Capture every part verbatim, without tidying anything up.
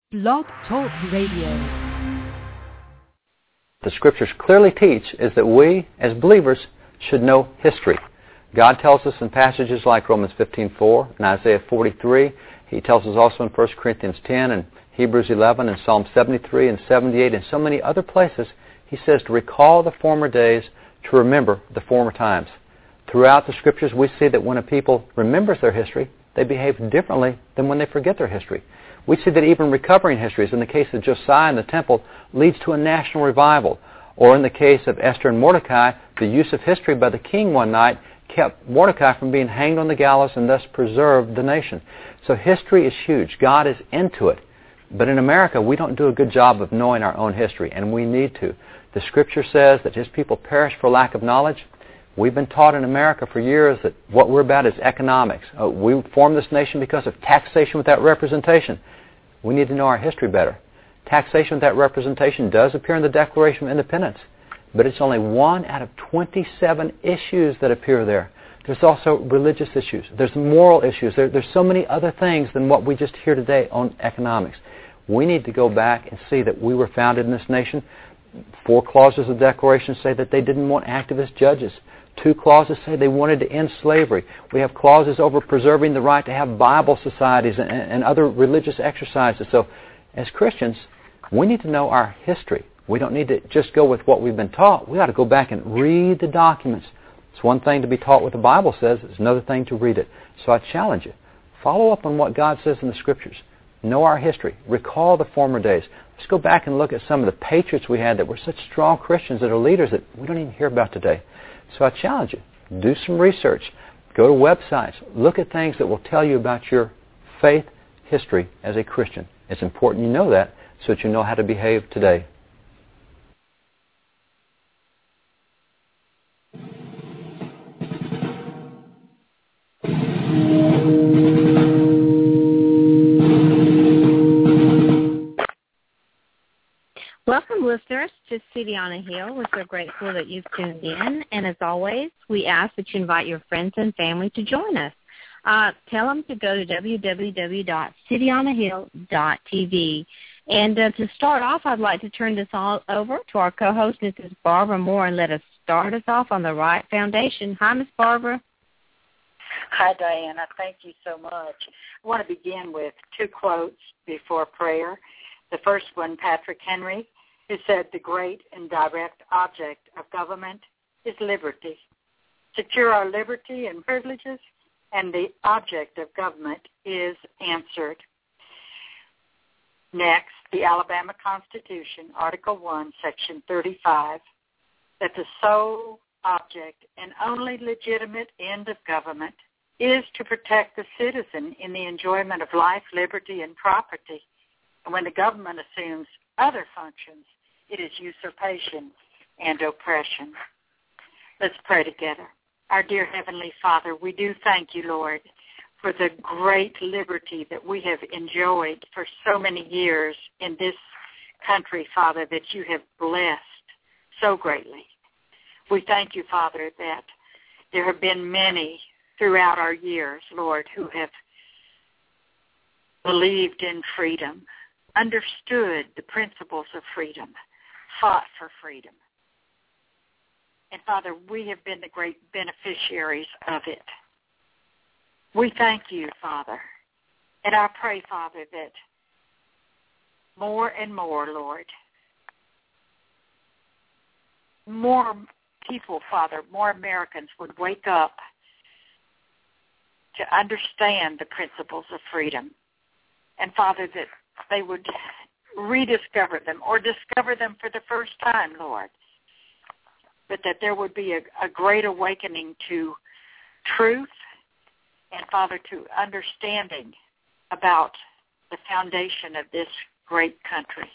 Blog Talk Radio. The Scriptures clearly teach is that we, as believers, should know history. God tells us in passages like Romans fifteen four and Isaiah forty-three. He tells us also in First Corinthians ten and Hebrews eleven and Psalm seventy-three and seventy-eight and so many other places. He says to recall the former days, to remember the former times. Throughout the Scriptures, we see that when a people remembers their history, they behave differently than when they forget their history. We see that even recovering histories, in the case of Josiah and the temple, leads to a national revival. Or in the case of Esther and Mordecai, the use of history by the king one night kept Mordecai from being hanged on the gallows and thus preserved the nation. So history is huge. God is into it. But in America, we don't do a good job of knowing our own history, and we need to. The Scripture says that His people perish for lack of knowledge. We've been taught in America for years that what we're about is economics. Uh, we formed this nation because of taxation without representation. We need to know our history better. Taxation without representation does appear in the Declaration of Independence, but it's only one out of twenty-seven issues that appear there. There's also religious issues. There's moral issues. There, there's so many other things than what we just hear today on economics. We need to go back and see that we were founded in this nation. Four clauses of the Declaration say that they didn't want activist judges. Two clauses say they wanted to end slavery. We have clauses over preserving the right to have Bible societies and, and other religious exercises. So as Christians, we need to know our history. We don't need to just go with what we've been taught. We ought to go back and read the documents. It's one thing to be taught what the Bible says. It's another thing to read it. So I challenge you. Follow up on what God says in the Scriptures. Know our history. Recall the former days. Let's go back and look at some of the patriots we had that were such strong Christians that are leaders that we don't even hear about today. So I challenge you. Do some research. Go to websites. Look at things that will tell you about your faith history as a Christian. It's important you know that so that you know how to behave today. Welcome, listeners, to City on a Hill. We're so grateful that you've tuned in. And as always, we ask that you invite your friends and family to join us. Uh, tell them to go to w w w dot city on a hill dot t v. And uh, to start off, I'd like to turn this all over to our co-host, Missus Barbara Moore, and let us start us off on the right foundation. Hi, Miss Barbara. Hi, Diana. Thank you so much. I want to begin with two quotes before prayer. The first one, Patrick Henry, who said, "The great and direct object of government is liberty. Secure our liberty and privileges, and the object of government is answered." Next, the Alabama Constitution, Article one, Section thirty-five, that the sole object and only legitimate end of government is to protect the citizen in the enjoyment of life, liberty, and property. And when the government assumes other functions, it is usurpation and oppression. Let's pray together. Our dear Heavenly Father, we do thank you, Lord, for the great liberty that we have enjoyed for so many years in this country, Father, that you have blessed so greatly. We thank you, Father, that there have been many throughout our years, Lord, who have believed in freedom, understood the principles of freedom, fought for freedom. And, Father, we have been the great beneficiaries of it. We thank you, Father. And I pray, Father, that more and more, Lord, more people, Father, more Americans would wake up to understand the principles of freedom. And, Father, that they would rediscover them or discover them for the first time, Lord. But that there would be a, a great awakening to truth and, Father, to understanding about the foundation of this great country.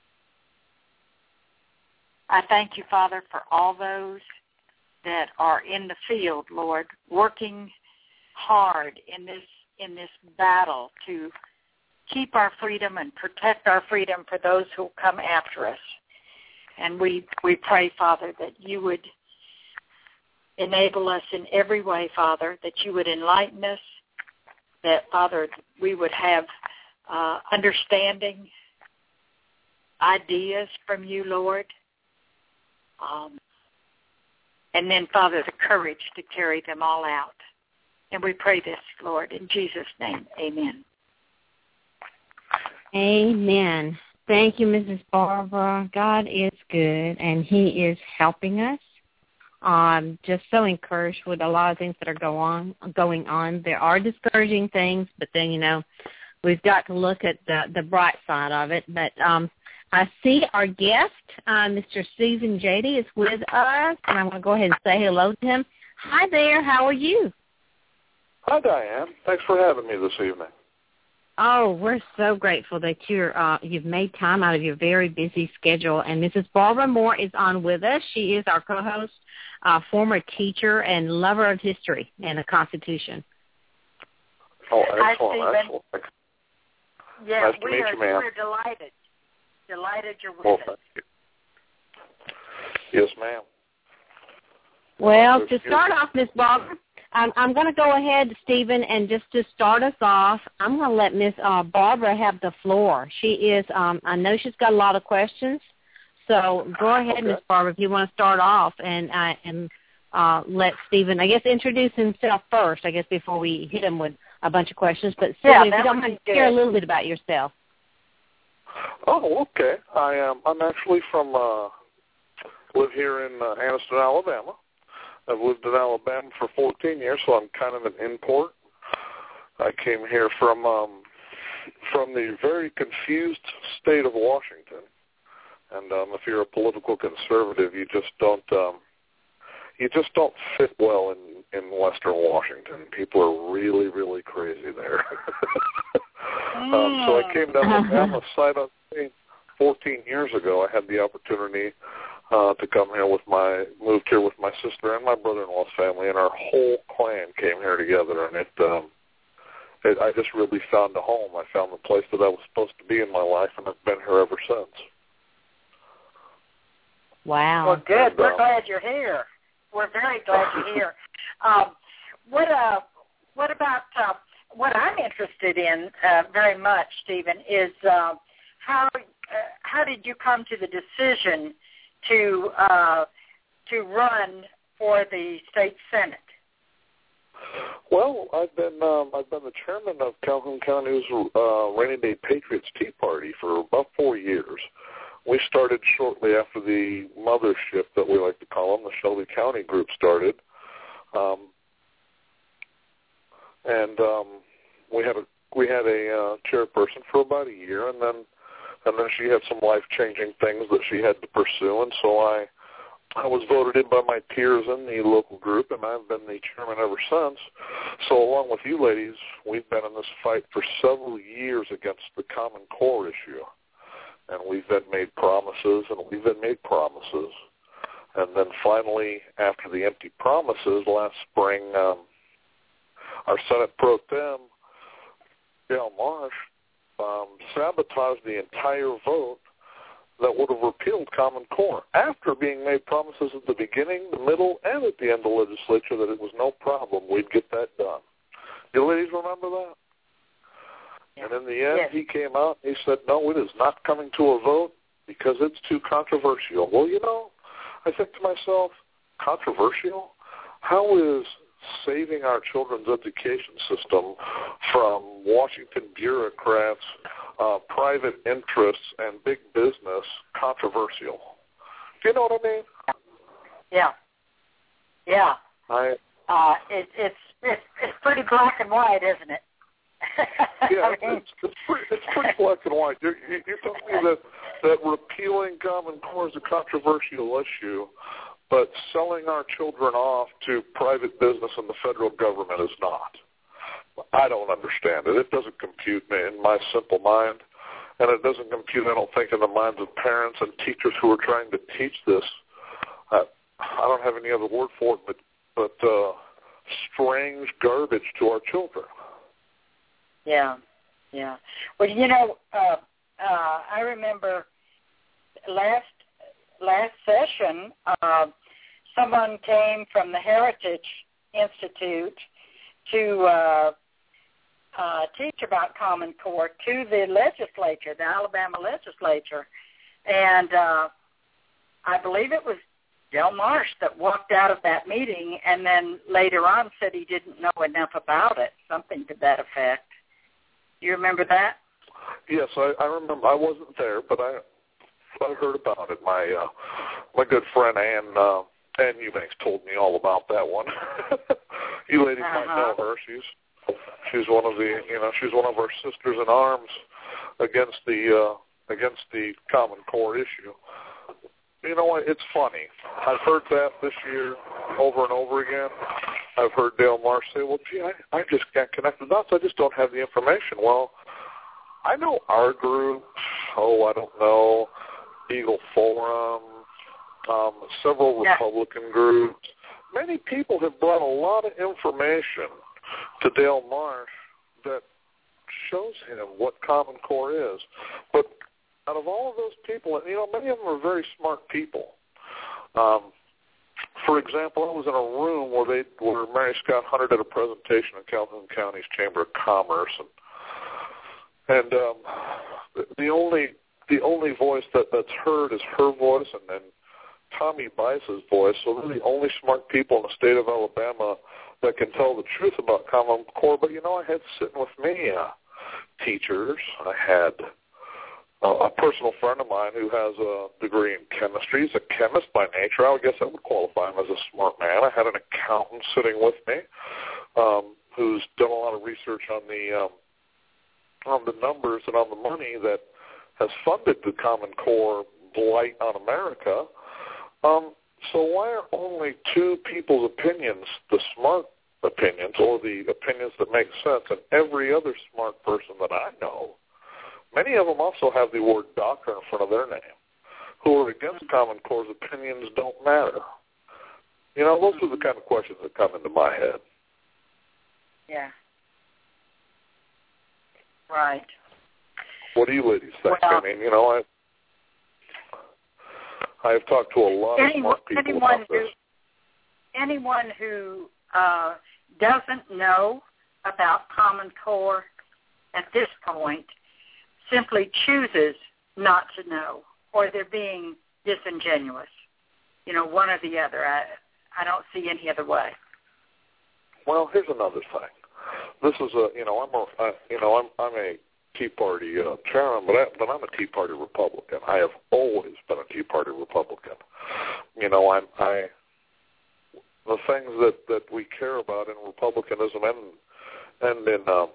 I thank you, Father, for all those that are in the field, Lord, working hard in this in this battle to keep our freedom and protect our freedom for those who come after us. And we, we pray, Father, that you would enable us in every way, Father, that you would enlighten us, that, Father, we would have uh, understanding ideas from you, Lord. Um, and then, Father, the courage to carry them all out. And we pray this, Lord, in Jesus' name. Amen. Amen. Thank you, Missus Barbara. God is good, and he is helping us. I'm just so encouraged with a lot of things that are go on, going on. There are discouraging things, but then, you know, we've got to look at the, the bright side of it. But um, I see our guest, uh, Mister Stephen Jady, is with us, and I'm going to go ahead and say hello to him. Hi there. How are you? Hi, Diane. Thanks for having me this evening. Oh, we're so grateful that you're, uh, you've made time out of your very busy schedule. And Missus Barbara Moore is on with us. She is our co-host, uh, former teacher and lover of history and the Constitution. Oh, excellent. Hi, Stephen. Excellent. Yeah, nice to we meet are, you, ma'am. we're delighted. Delighted you're with Well, us. thank you. Yes, ma'am. Well, Uh, to start off, Miss Barbara, I'm, I'm going to go ahead, Stephen, and just to start us off, I'm going to let Miss Uh, Barbara have the floor. She is, um, I know she's got a lot of questions, so go ahead, Okay. Miss Barbara, if you want to start off and uh, and uh, let Stephen, I guess, introduce himself first, I guess, before we hit him with a bunch of questions. But Stephen, Yeah, if that you don't would mind, be share a good. little bit about yourself. Oh, okay. I am. I'm actually from. Uh, live here in uh, Anniston, Alabama. I've lived in Alabama for fourteen years, so I'm kind of an import. I came here from um, from the very confused state of Washington, and um, if you're a political conservative, you just don't um, you just don't fit well in, in Western Washington. People are really, really crazy there. um, so I came down to Alabama sight unseen fourteen years ago. I had the opportunity Uh, to come here with my, moved here with my sister and my brother-in-law's family, and our whole clan came here together, and it, um, it, I just really found a home. I found the place that I was supposed to be in my life, and I've been here ever since. Wow. Well, good. And, We're um, glad you're here. We're very glad you're here. Um, what uh, what about uh, what I'm interested in uh, very much, Stephen, is uh, how uh, how did you come to the decision to uh, to run for the state senate? Well, I've been um, I've been the chairman of Calhoun County's uh, Rainy Day Patriots Tea Party for about four years. We started shortly after the mothership that we like to call them, the Shelby County group, started, um, and um, we had a we had a uh, chairperson for about a year, and then. And then she had some life-changing things that she had to pursue, and so I I was voted in by my peers in the local group, and I've been the chairman ever since. So along with you ladies, we've been in this fight for several years against the Common Core issue. And we've been made promises, and we've been made promises. And then finally, after the empty promises last spring, um, our Senate Pro Tem, Gail Marsh, Um, sabotaged the entire vote that would have repealed Common Core after being made promises at the beginning, the middle, and at the end of the legislature that it was no problem. We'd get that done. You ladies remember that? Yeah. And in the end, yes. He came out and he said, no, it is not coming to a vote because it's too controversial. Well, you know, I think to myself, controversial? How is saving our children's education system from Washington bureaucrats, uh, private interests, and big business controversial? Do you know what I mean? Yeah. Yeah. I, uh, it, it's, it's it's pretty black and white, isn't it? yeah, I mean, it's, it's, pretty, it's pretty black and white. You're, you're telling me that, that repealing Common Core is a controversial issue, but selling our children off to private business and the federal government is not. I don't understand it. It doesn't compute in my simple mind, and it doesn't compute, I don't think, in the minds of parents and teachers who are trying to teach this. Uh, I don't have any other word for it, but, but uh, strange garbage to our children. Yeah, yeah. Well, you know, uh, uh, I remember last last session, uh, someone came from the Heritage Institute to uh, uh, teach about Common Core to the legislature, the Alabama legislature, And uh, I believe it was Del Marsh that walked out of that meeting and then later on said he didn't know enough about it, something to that effect. Do you remember that? Yes, I, I remember. I wasn't there, but I I heard about it. My uh, my good friend Ann uh, Ann Eubanks told me all about that one. You ladies uh-huh. might know her. She's she's one of the you know she's one of our sisters in arms against the uh, against the Common Core issue. You know what? It's funny. I've heard that this year over and over again. I've heard Dale Marsh say, well, gee, I, I just can't connect the dots. I just don't have the information. Well, I know our group, oh, I don't know, Eagle Forum, um, several yeah. Republican groups. Many people have brought a lot of information to Dale Marsh that shows him what Common Core is. But out of all of those people, and you know, many of them are very smart people. Um, for example, I was in a room where they, where Mary Scott Hunter did a presentation in Calhoun County's Chamber of Commerce, and and um, the only the only voice that, that's heard is her voice, and then Tommy Bice's voice. So they're the only smart people in the state of Alabama that can tell the truth about Common Core. But you know, I had sitting with me uh, teachers. I had Uh, a personal friend of mine who has a degree in chemistry. He's a chemist by nature. I would guess I would qualify him as a smart man. I had an accountant sitting with me um, who's done a lot of research on the um, on the numbers and on the money that has funded the Common Core blight on America. Um, so why are only two people's opinions the smart opinions, or the opinions that make sense, and every other smart person that I know? Many of them also have the word doctor in front of their name, who are against Common Core's opinions don't matter. You know, those are the kind of questions that come into my head. Yeah. Right. What do you ladies think? Well, I mean, you know, I I have talked to a lot anyone, of smart people anyone about who, this. Anyone who uh, doesn't know about Common Core at this point simply chooses not to know, or they're being disingenuous. You know, one or the other. I I don't see any other way. Well, here's another thing. This is a, you know, I'm a, I, you know, I'm I'm a Tea Party uh, chairman, but I, but I'm a Tea Party Republican. I have always been a Tea Party Republican. You know, I'm I the things that, that we care about in Republicanism and and in um,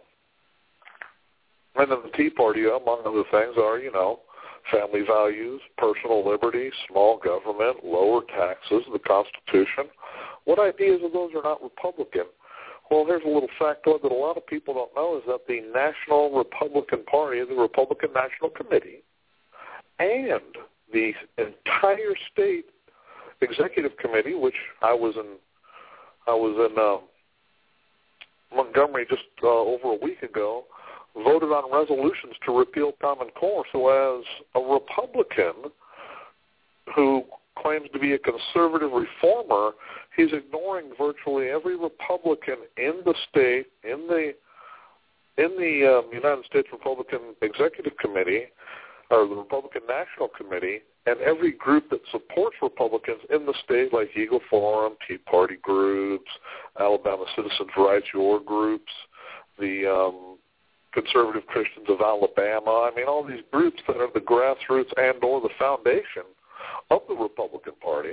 And then the Tea Party, among other things, are, you know, family values, personal liberty, small government, lower taxes, the Constitution. What ideas of those are not Republican? Well, here's a little factoid that a lot of people don't know is that the National Republican Party, the Republican National Committee, and the entire state executive committee, which I was in, I was in um, Montgomery just uh, over a week ago, voted on resolutions to repeal Common Core. So as a Republican who claims to be a conservative reformer, he's ignoring virtually every Republican in the state, in the in the um, United States Republican Executive Committee, or the Republican National Committee, and every group that supports Republicans in the state, like Eagle Forum, Tea Party groups, Alabama Citizens Rights, your groups, the um, Conservative Christians of Alabama. I mean, all these groups that are the grassroots and or the foundation of the Republican Party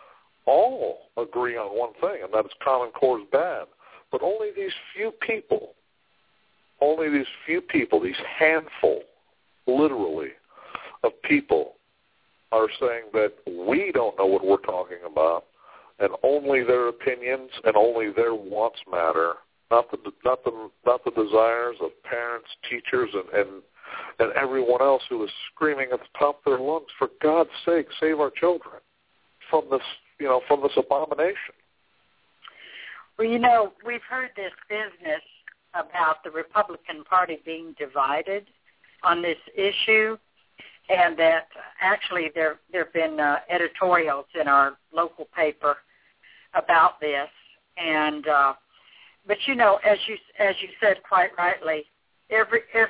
all agree on one thing, and that is Common Core is bad. But only these few people, only these few people, these handful, literally, of people are saying that we don't know what we're talking about, and only their opinions and only their wants matter. Not the not the not the desires of parents, teachers, and, and and everyone else who is screaming at the top of their lungs, "For God's sake, save our children from this, you know, from this abomination." Well, you know, we've heard this business about the Republican Party being divided on this issue, and that actually there there have been uh, editorials in our local paper about this, and. Uh, But you know, as you as you said quite rightly, every every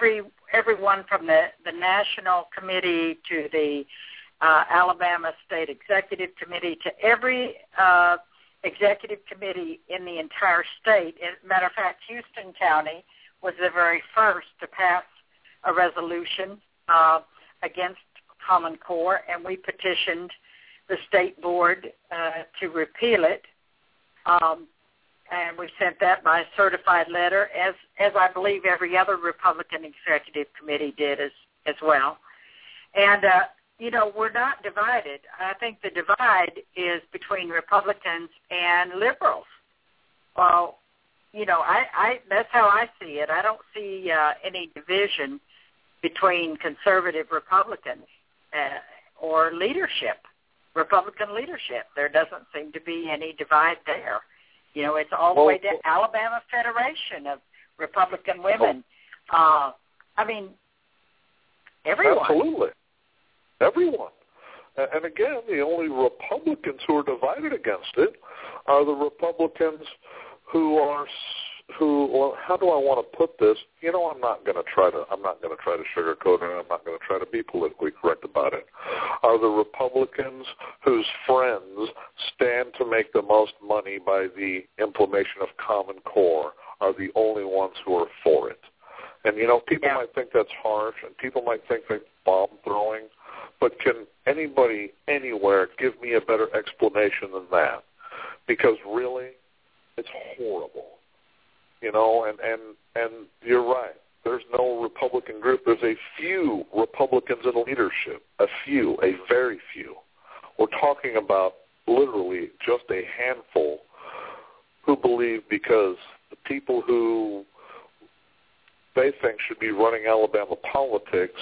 everyone from the, the National Committee to the uh, Alabama State Executive Committee to every uh, executive committee in the entire state. As a matter of fact, Houston County was the very first to pass a resolution uh, against Common Core, and we petitioned the state board uh, to repeal it. Um, and we sent that by a certified letter, as, as I believe every other Republican executive committee did as, as well. And, uh, you know, we're not divided. I think the divide is between Republicans and liberals. Well, you know, I, I that's how I see it. I don't see uh, any division between conservative Republicans uh, or leadership, Republican leadership. There doesn't seem to be any divide there. You know, it's all the well, way to Alabama Federation of Republican Women. Uh, I mean, everyone. Absolutely. Everyone. And again, the only Republicans who are divided against it are the Republicans who are, who, well, how do I want to put this? You know, I'm not going to try to, I'm not going to try to sugarcoat it. I'm not going to try to be politically correct about it. Are the Republicans whose friends stand to make the most money by the implementation of Common Core are the only ones who are for it. And, you know, people yeah. might think that's harsh, and people might think that's bomb throwing, but can anybody anywhere give me a better explanation than that? Because really, it's horrible. You know, and, and, and you're right. There's no Republican group. There's a few Republicans in leadership, a few, a very few. We're talking about literally just a handful who believe because the people who they think should be running Alabama politics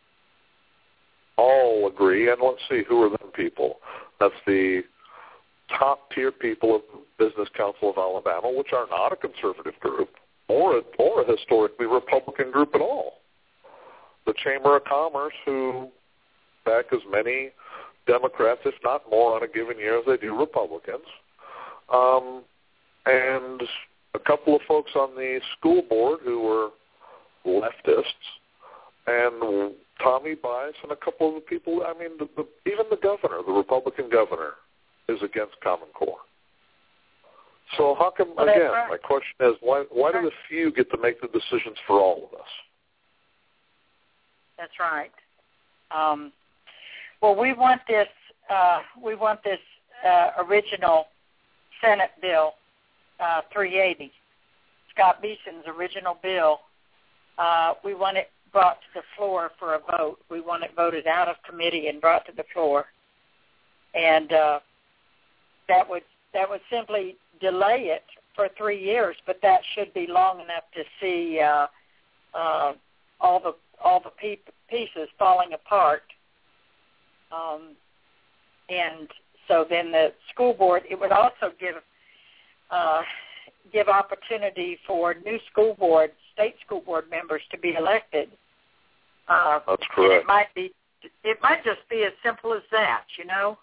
all agree. And let's see, who are them people? That's the top-tier people of the Business Council of Alabama, which are not a conservative group or a, or a historically Republican group at all. The Chamber of Commerce, who back as many Democrats, if not more, on a given year as they do Republicans. Um, and a couple of folks on the school board who were leftists, and Tommy Bice and a couple of the people, I mean, the, the, even the governor, the Republican governor, is against Common Core. So how come, well, again, right. my question is, why, why do the few get to make the decisions for all of us? That's right. Um, well, we want this, uh, we want this uh, original Senate bill, uh, three eighty, Scott Beeson's original bill. Uh, we want it brought to the floor for a vote. We want it voted out of committee and brought to the floor. And uh, that would that would simply delay it for three years, but that should be long enough to see uh, uh, all the all the pe- pieces falling apart. Um, and so then the school board, it would also give uh, give opportunity for new school board, state school board members to be elected. Uh, That's correct. It might be, it might just be as simple as that, you know.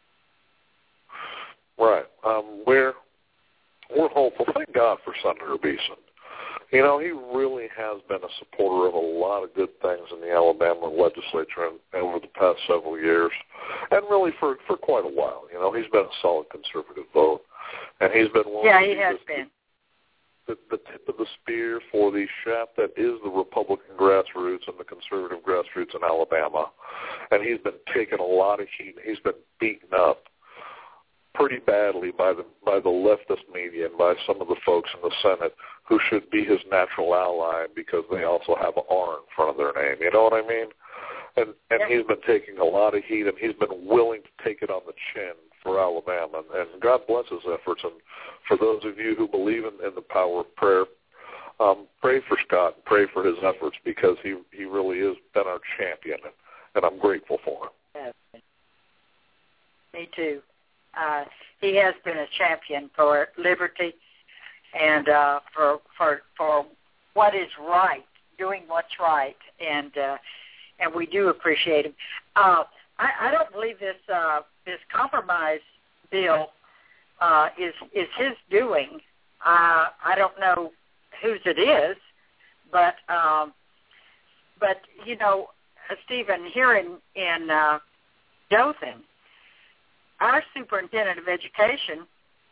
Right. Um, we're we're hopeful. Thank God for Senator Beeson. You know, he really has been a supporter of a lot of good things in the Alabama legislature and, and over the past several years, and really for, for quite a while. You know, he's been a solid conservative vote, and he's been one yeah, of he the, has been. The, the tip of the spear for the shaft that is the Republican grassroots and the conservative grassroots in Alabama, and he's been taking a lot of heat. He's been beaten up pretty badly by the by the leftist media and by some of the folks in the Senate who should be his natural ally because they also have an R in front of their name. You know what I mean? And and Yeah. he's been taking a lot of heat, and he's been willing to take it on the chin for Alabama. And, and God bless his efforts. And for those of you who believe in, in the power of prayer, um, pray for Scott and pray for his efforts because he, he really has been our champion, and, and I'm grateful for him. Yeah. Me too. Uh, he has been a champion for liberty and uh, for for for what is right, doing what's right, and uh, and we do appreciate him. Uh, I, I don't believe this uh, this compromise bill uh, is is his doing. Uh, I don't know whose it is, but um, but you know, uh, Stephen, here in in uh, Dothan, our superintendent of education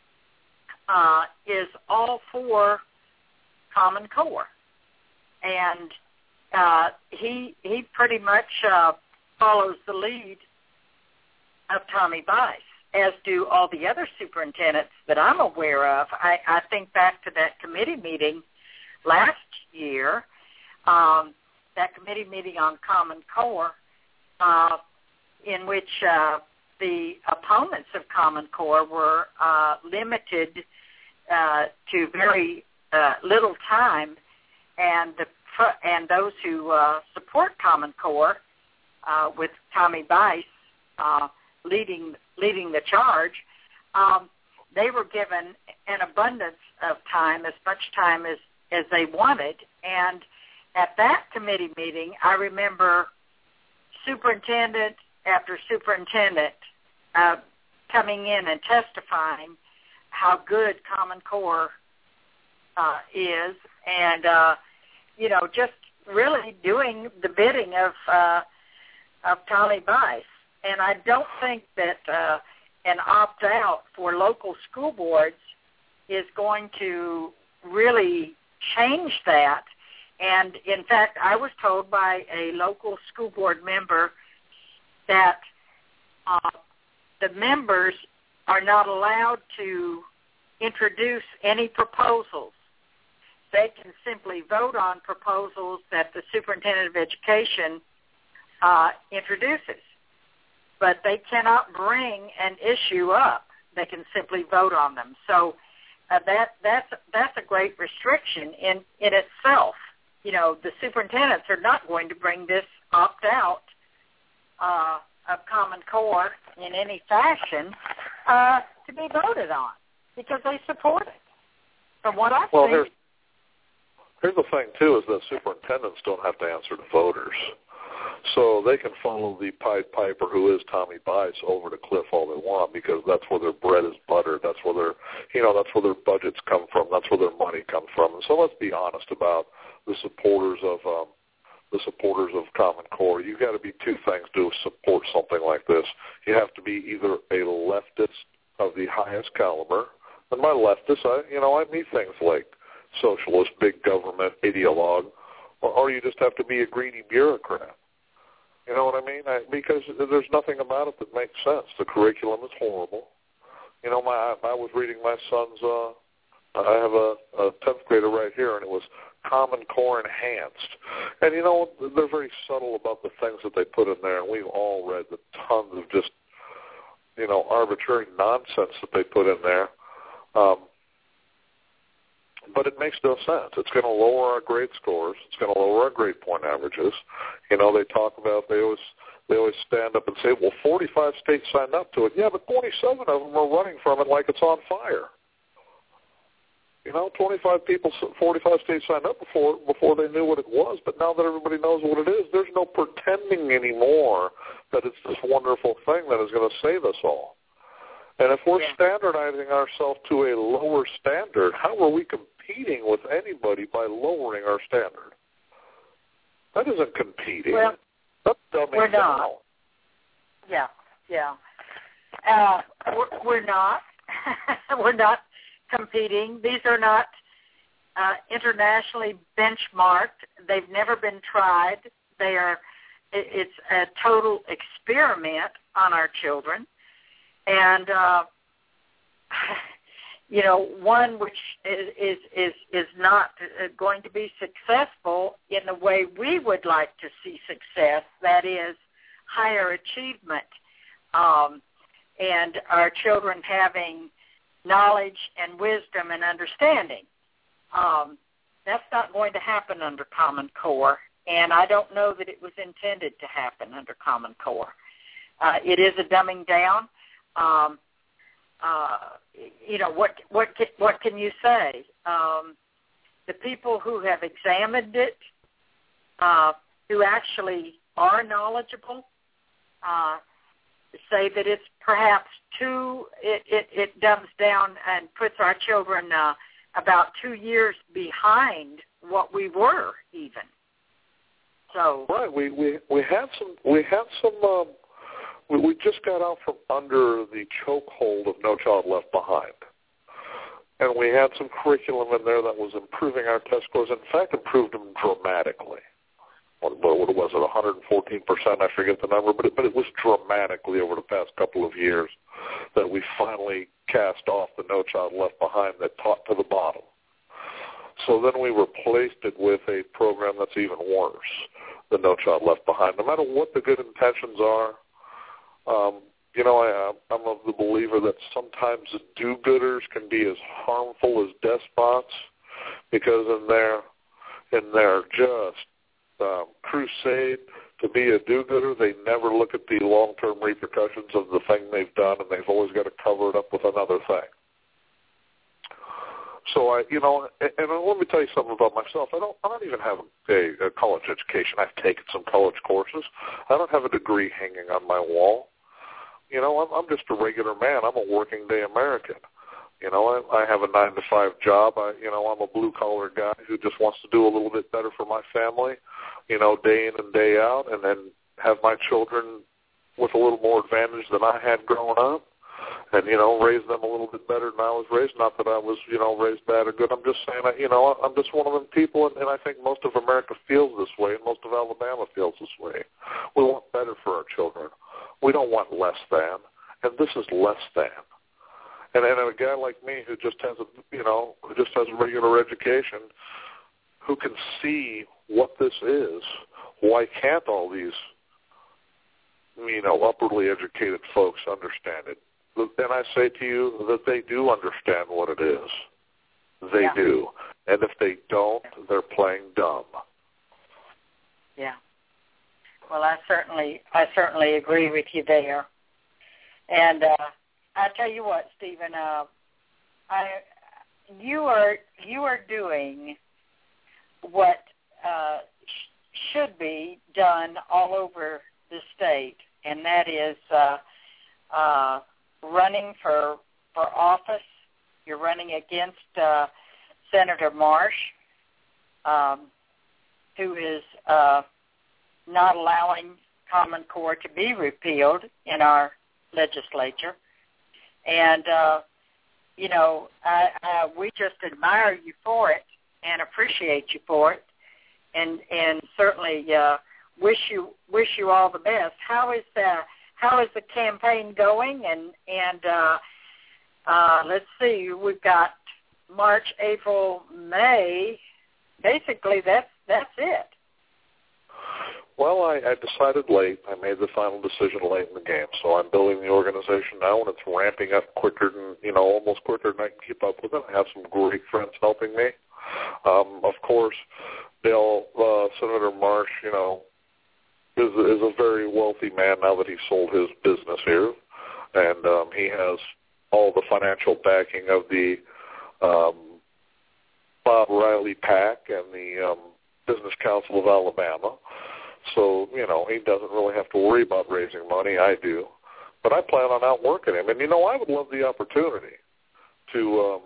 uh, is all for Common Core, and uh, he he pretty much uh, follows the lead of Tommy Bice, as do all the other superintendents that I'm aware of. I, I think back to that committee meeting last year, um, that committee meeting on Common Core, uh, in which uh, the opponents of Common Core were uh, limited uh, to very uh, little time, and the and those who uh, support Common Core, uh, with Tommy Bice uh, leading leading the charge, um, they were given an abundance of time, as much time as, as they wanted. And at that committee meeting, I remember superintendent after superintendent uh, coming in and testifying how good Common Core uh, is, and uh, you know, just really doing the bidding of uh, of Tommy Bice. And I don't think that uh, an opt-out for local school boards is going to really change that. And, in fact, I was told by a local school board member that uh, the members are not allowed to introduce any proposals. They can simply vote on proposals that the superintendent of education uh, introduces. But they cannot bring an issue up. They can simply vote on them. So uh, that that's that's a great restriction in, in itself. You know, the superintendents are not going to bring this opt-out uh, of Common Core in any fashion uh, to be voted on because they support it. From what I've well, seen. Here's, here's the thing, too, is that superintendents don't have to answer to voters. So they can follow the Pied Piper, who is Tommy Bice, over the cliff all they want because that's where their bread is buttered. That's where their, you know, that's where their budgets come from. That's where their money comes from. And so let's be honest about the supporters of um, the supporters of Common Core. You've got to be two things to support something like this. You have to be either a leftist of the highest caliber, and by leftist, I, you know, I mean things like socialist, big government, ideologue, or, or you just have to be a greedy bureaucrat. You know what I mean? I, because there's nothing about it that makes sense. The curriculum is horrible. You know, my I was reading my son's, uh, I have a, a tenth grader right here, and it was Common Core Enhanced. And, you know, they're very subtle about the things that they put in there, and we've all read the tons of just, you know, arbitrary nonsense that they put in there. Um, But it makes no sense. It's going to lower our grade scores. It's going to lower our grade point averages. You know, they talk about, they always they always stand up and say, well, forty-five states signed up to it. Yeah, but twenty-seven of them are running from it like it's on fire. You know, twenty-five people, forty-five states signed up before before they knew what it was. But now that everybody knows what it is, there's no pretending anymore that it's this wonderful thing that is going to save us all. And if we're yeah. standardizing ourselves to a lower standard, how are we competing with anybody by lowering our standard? That isn't competing. Well, That's dumbing we're not. down. Yeah, yeah. Uh, we're, we're not. We're not competing. These are not uh, internationally benchmarked. They've never been tried. They are. It's a total experiment on our children. And, uh, you know, one which is, is, is not going to be successful in the way we would like to see success, that is higher achievement, um, and our children having knowledge and wisdom and understanding. Um, that's not going to happen under Common Core, and I don't know that it was intended to happen under Common Core. Uh, it is a dumbing down. Um, uh, you know, what what can, what can you say? Um, the people who have examined it, uh, who actually are knowledgeable, uh, say that it's perhaps too, it, it, it dumbs down and puts our children uh, about two years behind what we were even. So right, we we we had some we had some. Um, we, we just got out from under the chokehold of No Child Left Behind, and we had some curriculum in there that was improving our test scores. In fact, improved them dramatically. What, what was it? one hundred fourteen percent. I forget the number, but it, but it was dramatically over the past couple of years that we finally cast off the No Child Left Behind that taught to the bottom. So then we replaced it with a program that's even worse than No Child Left Behind. No matter what the good intentions are, um, you know, I, I'm of the believer that sometimes the do-gooders can be as harmful as despots, because in their in their just um, crusade to be a do-gooder, they never look at the long-term repercussions of the thing they've done, and they've always got to cover it up with another thing. So I, you know, and, and let me tell you something about myself. I don't, I don't even have a, a college education. I've taken some college courses. I don't have a degree hanging on my wall. You know, I'm, I'm just a regular man. I'm a working day American. You know, I, I have a nine to five job. I, you know, I'm a blue collar guy who just wants to do a little bit better for my family. You know, day in and day out, and then have my children with a little more advantage than I had growing up. And, you know, raise them a little bit better than I was raised. Not that I was, you know, raised bad or good. I'm just saying, that, you know, I'm just one of them people, and, and I think most of America feels this way, and most of Alabama feels this way. We want better for our children. We don't want less than, and this is less than. And, and a guy like me who just has a, you know, who just has a regular education, who can see what this is, why can't all these, you know, upwardly educated folks understand it? And I say to you that they do understand what it is. They yeah. do. And if they don't, they're playing dumb. Yeah. Well, I certainly, I certainly agree with you there. And uh, I tell you what, Stephen, uh, I, you are you are doing what uh, sh- should be done all over the state, and that is uh, uh, running for for office. You're running against uh, Senator Marsh, um, who is uh, not allowing Common Core to be repealed in our legislature. And, uh, you know, I, I, we just admire you for it and appreciate you for it, and and certainly uh, wish you wish you all the best. How is the how is the campaign going? And and uh, uh, let's see, we've got March, April, May. Basically, that's that's it. Well, I, I decided late. I made the final decision late in the game. So I'm building the organization now, and it's ramping up quicker than, you know, almost quicker than I can keep up with it. I have some great friends helping me. Um, of course, Bill, uh, Senator Marsh, you know, is, is a very wealthy man now that he's sold his business here. And um, he has all the financial backing of the um, Bob Riley PAC and the um, Business Council of Alabama. So, you know, he doesn't really have to worry about raising money. I do. But I plan on outworking him. And, you know, I would love the opportunity to um,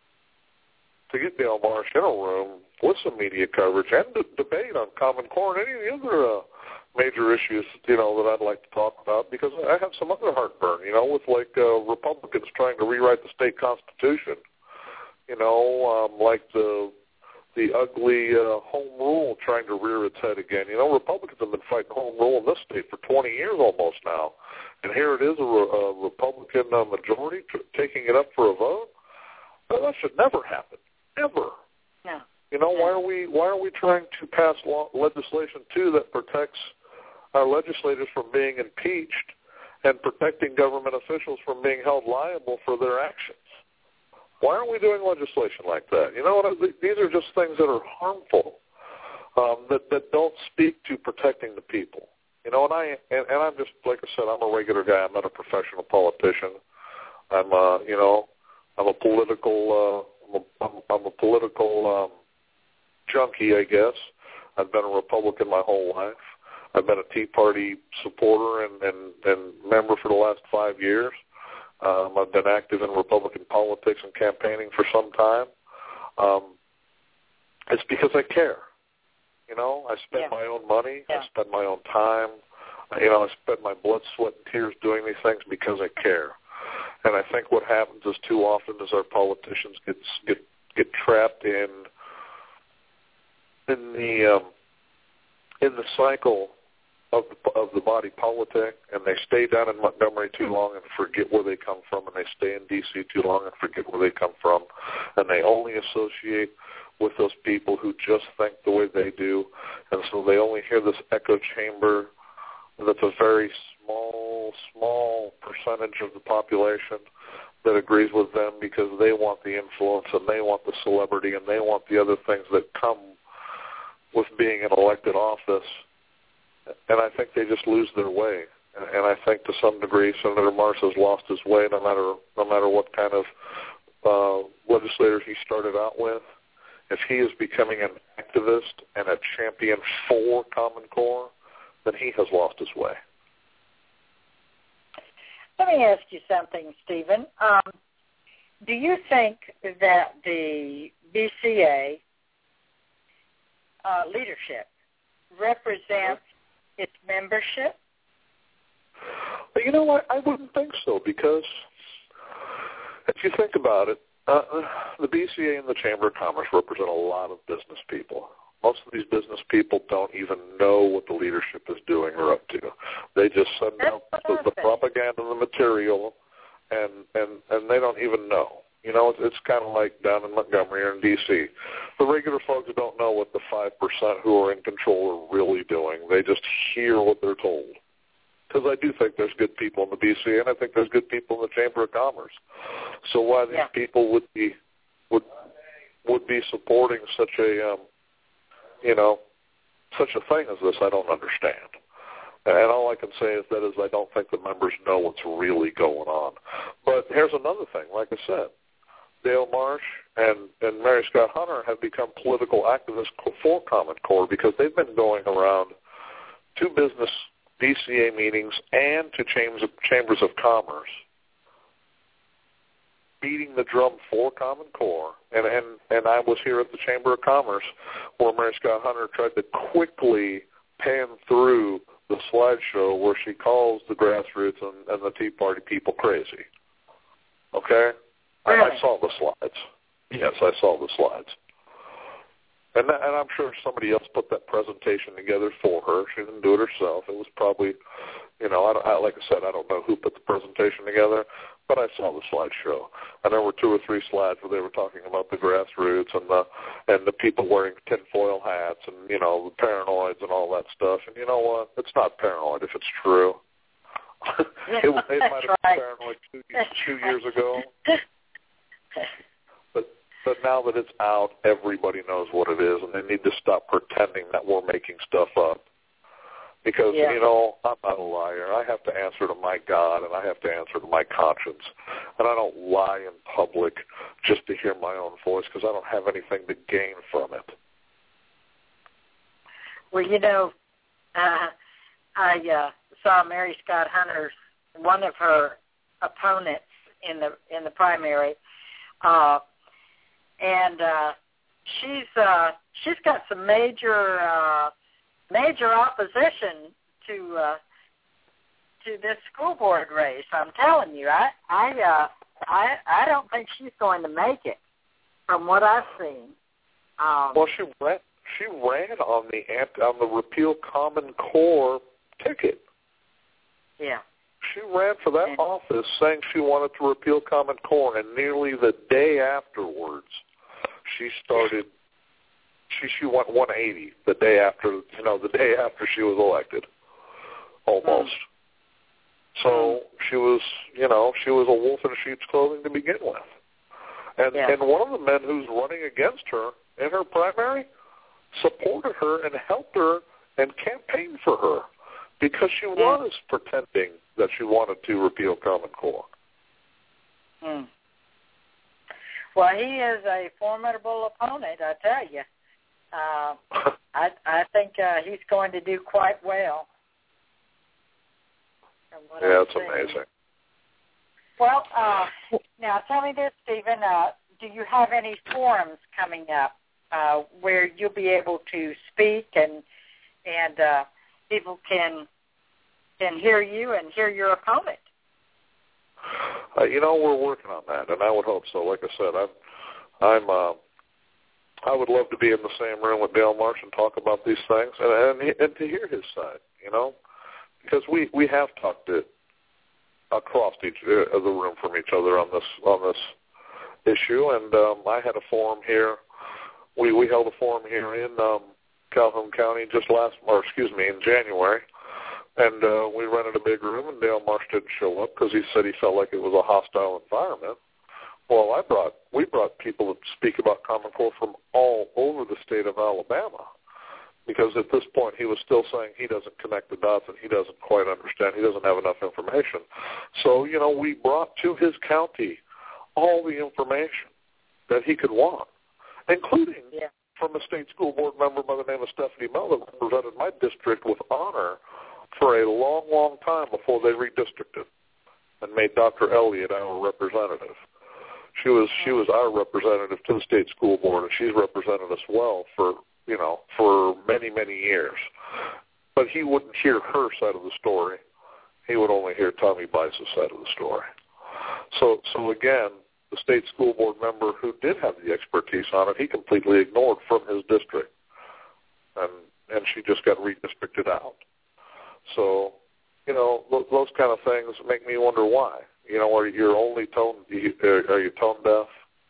to get Dale Marsh in a room with some media coverage and d- debate on Common Core and any of the other uh, major issues, you know, that I'd like to talk about, because I have some other heartburn, you know, with, like, uh, Republicans trying to rewrite the state constitution, you know, um, like the the ugly uh, home rule trying to rear its head again. You know, Republicans have been fighting home rule in this state for twenty years almost now. And here it is, a, a Republican uh, majority t- taking it up for a vote. Well, that should never happen, ever. No. You know, why are we why are we trying to pass law, legislation, too, that protects our legislators from being impeached and protecting government officials from being held liable for their actions? Why aren't we doing legislation like that? You know, these are just things that are harmful, um, that, that don't speak to protecting the people. You know, and, I, and, and I'm just, like I said, I'm a regular guy. I'm not a professional politician. I'm, uh, you know, I'm a political, uh, I'm, a, I'm, I'm a political um, junkie, I guess. I've been a Republican my whole life. I've been a Tea Party supporter and, and, and member for the last five years. Um, I've been active in Republican politics and campaigning for some time. Um, it's because I care. You know, I spend Yeah. my own money. Yeah. I spend my own time. You know, I spend my blood, sweat, and tears doing these things because I care. And I think what happens is too often is our politicians get get get trapped in in the um, in the cycle of the, of the body politic, and they stay down in Montgomery too long and forget where they come from, and they stay in D C too long and forget where they come from, and they only associate with those people who just think the way they do, and so they only hear this echo chamber that's a very small, small percentage of the population that agrees with them because they want the influence and they want the celebrity and they want the other things that come with being in elected office. And I think they just lose their way. And I think to some degree Senator Marsh has lost his way no matter no matter what kind of uh, legislator he started out with. If he is becoming an activist and a champion for Common Core, then he has lost his way. Let me ask you something, Stephen. Um, do you think that the B C A uh, leadership represents its membership? But you know what? I wouldn't think so, because if you think about it, uh, the B C A and the Chamber of Commerce represent a lot of business people. Most of these business people don't even know what the leadership is doing or up to. They just send out the, the propaganda and the material, and, and, and they don't even know. You know, it's, it's kind of like down in Montgomery or in D C The regular folks don't know what the five percent who are in control are really doing. They just hear what they're told. Because I do think there's good people in the B C A, and I think there's good people in the Chamber of Commerce. So why these yeah. people would be would would be supporting such a um, you know, such a thing as this, I don't understand. And all I can say is that is I don't think the members know what's really going on. But here's another thing. Like I said, Dale Marsh and, and Mary Scott Hunter have become political activists for Common Core because they've been going around to business D C A meetings and to chambers of, chambers of commerce, beating the drum for Common Core. And, and, and I was here at the Chamber of Commerce where Mary Scott Hunter tried to quickly pan through the slideshow where she calls the grassroots and, and the Tea Party people crazy. Okay? Really? I, I saw the slides. Yes, I saw the slides. And, that, and I'm sure somebody else put that presentation together for her. She didn't do it herself. It was probably, you know, I, don't, I like I said, I don't know who put the presentation together, but I saw the slideshow. And there were two or three slides where they were talking about the grassroots and the and the people wearing tinfoil hats and, you know, the paranoids and all that stuff. And you know what? It's not paranoid if it's true. it, it might have been right. paranoid two, two years ago. But but now that it's out, everybody knows what it is, and they need to stop pretending that we're making stuff up. Because, yeah. you know, I'm not a liar. I have to answer to my God, and I have to answer to my conscience. And I don't lie in public just to hear my own voice because I don't have anything to gain from it. Well, you know, uh, I uh, saw Mary Scott Hunter's, one of her opponents in the in the primary, uh, and uh, she's uh, she's got some major uh, major opposition to uh, to this school board race. I'm telling you, I I uh, I I don't think she's going to make it, from what I've seen. Um, well, she ran she ran on the on the repeal Common Core ticket. Yeah. She ran for that and, office saying she wanted to repeal Common Core, and nearly the day afterwards, she started. She she went one eighty the day after, you know, the day after she was elected, almost. Mm. So she was, you know, she was a wolf in sheep's clothing to begin with. And yeah. and one of the men who's running against her in her primary supported her and helped her and campaigned for her because she mm. was pretending that she wanted to repeal Common Core. Mm. Well, he is a formidable opponent, I tell you. Uh, I, I think uh, he's going to do quite well. Yeah, it's amazing. Well, uh, now tell me this, Stephen. Uh, do you have any forums coming up uh, where you'll be able to speak and and uh, people can can hear you and hear your opponent. Uh, you know, we're working on that, and I would hope so. Like I said, I'm, I'm, uh, I would love to be in the same room with Dale Marsh and talk about these things, and and, and to hear his side. You know, because we, we have talked it across each uh, the room from each other on this on this issue, and um, I had a forum here. We we held a forum here in um, Calhoun County just last, or excuse me, in January. And uh, we rented a big room, and Dale Marsh didn't show up because he said he felt like it was a hostile environment. Well, I brought we brought people to speak about Common Core from all over the state of Alabama, because at this point he was still saying he doesn't connect the dots and he doesn't quite understand. He doesn't have enough information. So, you know, we brought to his county all the information that he could want, including yeah. from a state school board member by the name of Stephanie Mell that represented my district with honor for a long, long time before they redistricted and made Doctor Elliott our representative. She was she was our representative to the state school board, and she's represented us well for, you know, for many, many years. But he wouldn't hear her side of the story. He would only hear Tommy Bice's side of the story. So, so again, the state school board member who did have the expertise on it, he completely ignored from his district, and and she just got redistricted out. So, you know, those kind of things make me wonder why. You know, are you only tone, are you tone deaf?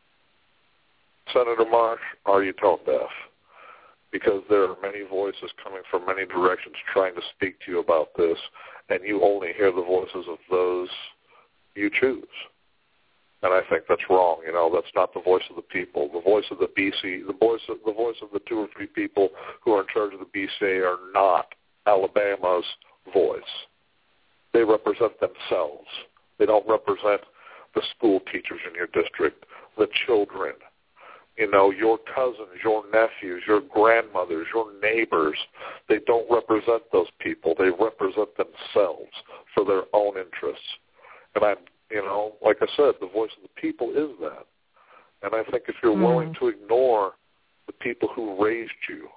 Senator Marsh, are you tone deaf? Because there are many voices coming from many directions trying to speak to you about this, and you only hear the voices of those you choose. And I think that's wrong. You know, that's not the voice of the people. The voice of the B C, the voice of, the voice of the two or three people who are in charge of the B C A are not Alabama's voice. They represent themselves. They don't represent the school teachers in your district, the children, you know, your cousins, your nephews, your grandmothers, your neighbors. They don't represent those people. They represent themselves for their own interests. And I'm, you know, like I said, the voice of the people is that. And I think if you're mm. willing to ignore the people who raised you,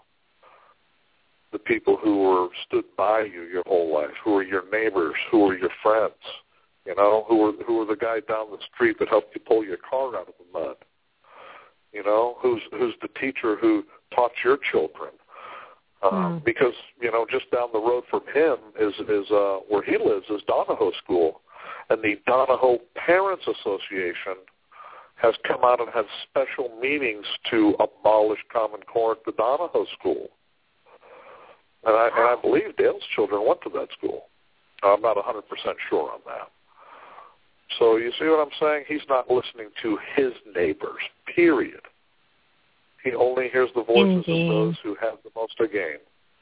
the people who were stood by you your whole life, who are your neighbors, who are your friends, you know, who are who are the guy down the street that helped you pull your car out of the mud, you know, who's who's the teacher who taught your children, um, mm. because you know just down the road from him is is uh, where he lives is Donahoe School, and the Donahoe Parents Association has come out and had special meetings to abolish Common Core at the Donahoe School. And I, and I believe Dale's children went to that school. I'm not one hundred percent sure on that. So you see what I'm saying? He's not listening to his neighbors, period. He only hears the voices Indeed. of those who have the most to gain.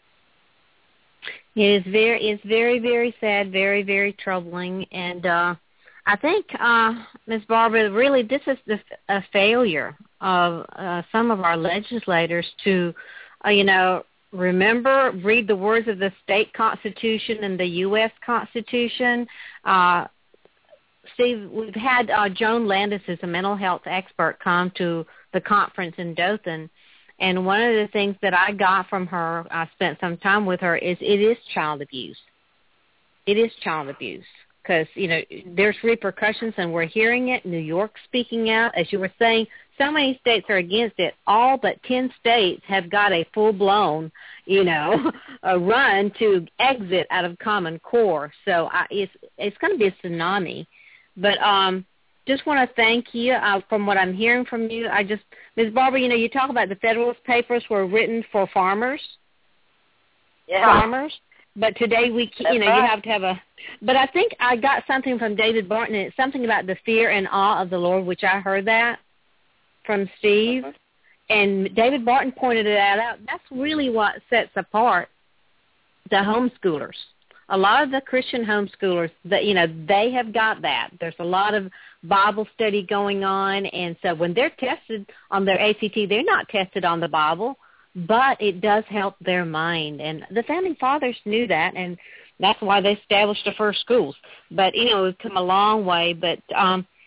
It is very, it's very, very sad, very, very troubling. And uh, I think, uh, Miz Barbara, really this is the, a failure of uh, some of our legislators to, uh, you know, remember, read the words of the state constitution and the U S Constitution. Uh, Steve, we've had uh, Joan Landis, who's a mental health expert, come to the conference in Dothan. And one of the things that I got from her, I spent some time with her, is it is child abuse. It is child abuse because, you know, there's repercussions, and we're hearing it. New York speaking out. As you were saying, so many states are against it. All but ten states have got a full-blown, you know, a run to exit out of Common Core. So I, it's it's going to be a tsunami. But um, just want to thank you. Uh, from what I'm hearing from you, I just, Miz Barbara, you know, you talk about the Federalist Papers were written for farmers. Yeah. Farmers. But today we, That's you know, right. you have to have a. But I think I got something from David Barton. And it's something about the fear and awe of the Lord, which I heard that from Steve. Mm-hmm. And David Barton pointed that out. That's really what sets apart the homeschoolers. A lot of the Christian homeschoolers, that you know, they have got that. There's a lot of Bible study going on, and so when they're tested on their A C T, they're not tested on the Bible, but it does help their mind. And the founding fathers knew that, and that's why they established the first schools. But, you know, we've come a long way. But um,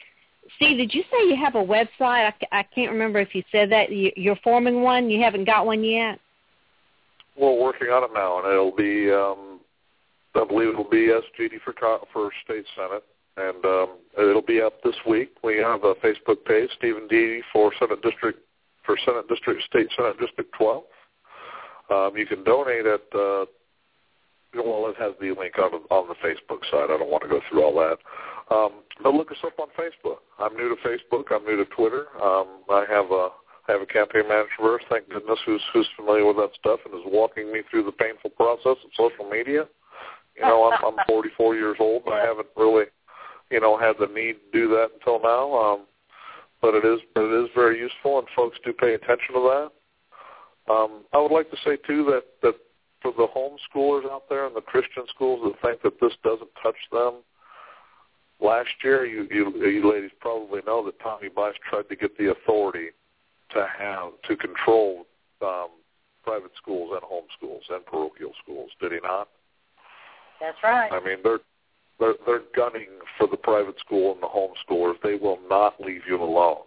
Steve, did you say you have a website? I, I can't remember if you said that. You, you're forming one? You haven't got one yet? We're working on it now, and it'll be, um, I believe it'll be S G D for, for State Senate, and um, it'll be up this week. We have a Facebook page, Stephen Deedy for Senate District, for Senate District, State Senate District twelve. Um, you can donate at, uh, well, it has the link on, on the Facebook side. I don't want to go through all that. Um, but look us up on Facebook. I'm new to Facebook. I'm new to Twitter. Um, I have a I have a campaign manager, thank goodness, who's who's familiar with that stuff and is walking me through the painful process of social media. You know, I'm, I'm forty-four years old, but I haven't really, you know, had the need to do that until now. Um, but it is but it is very useful, and folks do pay attention to that. Um, I would like to say too that that for the homeschoolers out there and the Christian schools that think that this doesn't touch them. Last year, you, you, you ladies probably know that Tommy Bice tried to get the authority to have to control um, private schools and homeschools and parochial schools. Did he not? That's right. I mean, they're they're they're gunning for the private school and the homeschoolers. They will not leave you alone.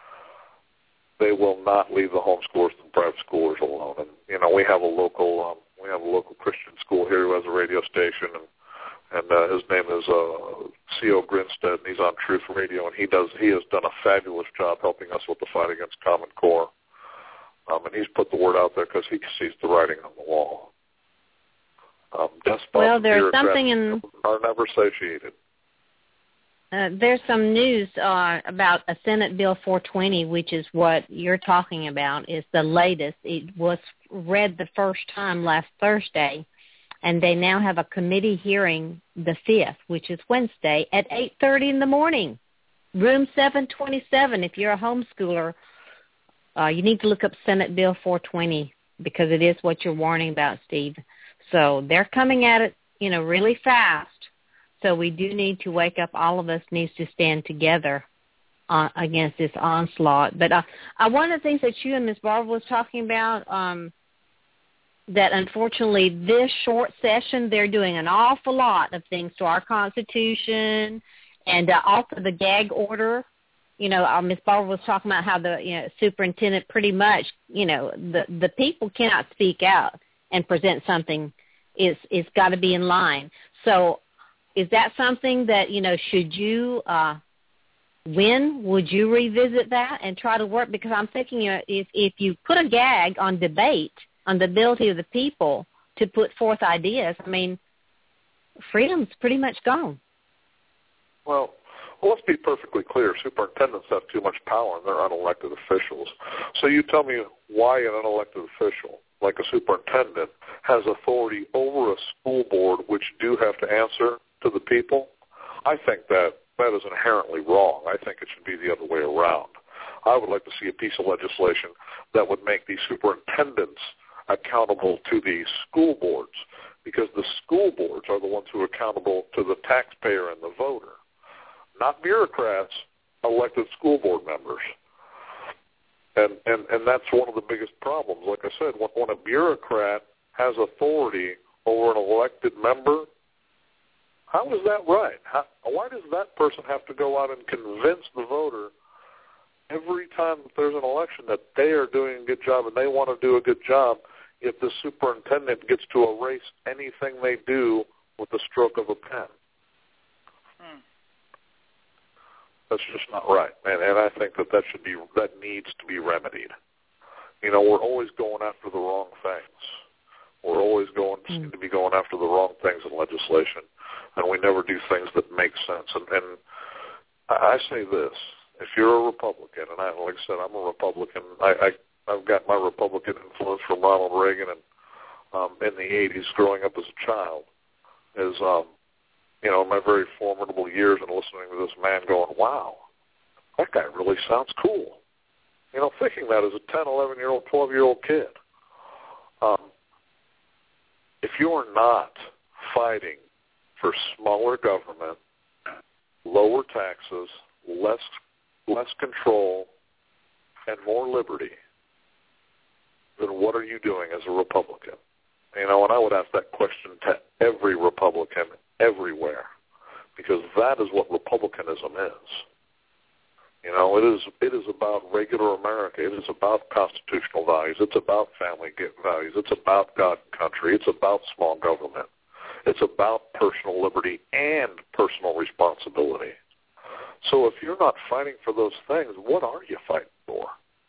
They will not leave the homeschoolers and the private schoolers alone. And you know, we have a local um, we have a local Christian school here who has a radio station and. And uh, his name is uh, C O Grinstead, and he's on Truth Radio, and he does he has done a fabulous job helping us with the fight against Common Core. Um, and he's put the word out there because he sees the writing on the wall. Um, despots well, there's something in are never satiated. Uh, there's some news uh, about a Senate Bill four twenty, which is what you're talking about. Is the latest. It was read the first time last Thursday. And they now have a committee hearing the fifth, which is Wednesday, at eight thirty in the morning, room seven twenty-seven. If you're a homeschooler, uh, you need to look up Senate Bill four twenty because it is what you're warning about, Steve. So they're coming at it, you know, really fast. So we do need to wake up. All of us needs to stand together uh, against this onslaught. But uh, uh, one of the things that you and Miz Barbara was talking about, um, that unfortunately this short session, they're doing an awful lot of things to our Constitution and uh, also the gag order. You know, uh, Miz Barbara was talking about how the you know, superintendent pretty much, you know, the, the people cannot speak out and present something. It's, it's got to be in line. So is that something that, you know, should you uh, win, would you revisit that and try to work? Because I'm thinking, you know, if, if you put a gag on debate, on the ability of the people to put forth ideas, I mean, freedom's pretty much gone. Well, well, let's be perfectly clear. Superintendents have too much power, and they're unelected officials. So you tell me why an unelected official, like a superintendent, has authority over a school board which do have to answer to the people? I think that that is inherently wrong. I think it should be the other way around. I would like to see a piece of legislation that would make these superintendents accountable to the school boards, because the school boards are the ones who are accountable to the taxpayer and the voter, not bureaucrats, elected school board members. And, and, and that's one of the biggest problems. Like I said, when, when a bureaucrat has authority over an elected member, how is that right? How, why does that person have to go out and convince the voter every time that there's an election that they are doing a good job and they want to do a good job if the superintendent gets to erase anything they do with the stroke of a pen? Hmm. That's just not right. And, and I think that that should be, that needs to be remedied. You know, we're always going after the wrong things. We're always going mm. to be going after the wrong things in legislation, and we never do things that make sense. And, and I say this. If you're a Republican, and I, like I said, I'm a Republican, I, I, I've got my Republican influence from Ronald Reagan and um, in the eighties growing up as a child, is, um, you know, my very formidable years and listening to this man going, wow, that guy really sounds cool. You know, thinking that as a ten, eleven-year-old, twelve-year-old kid. Um, if you're not fighting for smaller government, lower taxes, less less control, and more liberty, then what are you doing as a Republican? You know, and I would ask that question to every Republican everywhere, because that is what republicanism is. You know, it is it is about regular America. It is about constitutional values. It's about family values. It's about God and country. It's about small government. It's about personal liberty and personal responsibility. So if you're not fighting for those things, what are you fighting for?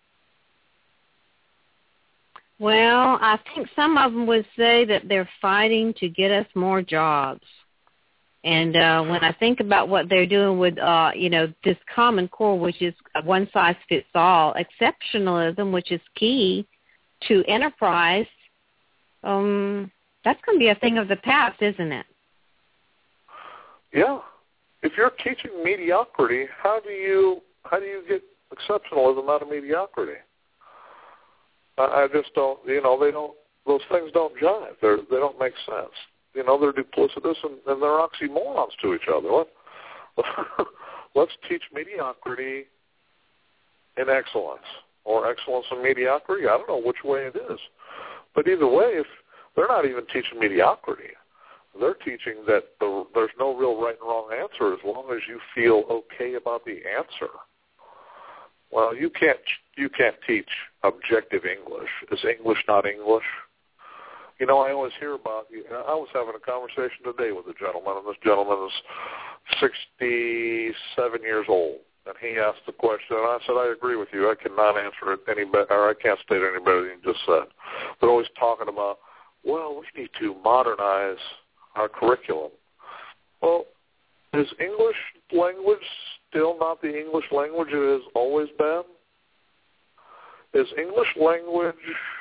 Well, I think some of them would say that they're fighting to get us more jobs. And uh, when I think about what they're doing with, uh, you know, this Common Core, which is one size fits all, exceptionalism, which is key to enterprise, um, that's going to be a thing of the past, isn't it? Yeah. If you're teaching mediocrity, how do you how do you get exceptionalism out of mediocrity? I, I just don't, you know, they don't. Those things don't jive. They they don't make sense. You know, they're duplicitous and, and they're oxymorons to each other. Let, let's teach mediocrity in excellence, or excellence in mediocrity. I don't know which way it is. But either way, if they're not even teaching mediocrity, they're teaching that the, there's no real right and wrong answer as long as you feel okay about the answer. Well, you can't you can't teach objective English. Is English not English? You know, I always hear about, I was having a conversation today with a gentleman, and this gentleman is sixty-seven years old, and he asked the question, and I said, I agree with you. I cannot answer it any better, or I can't state it any better than you just said. They're always talking about, well, we need to modernize our curriculum. Well, is English language still not the English language it has always been? Is English language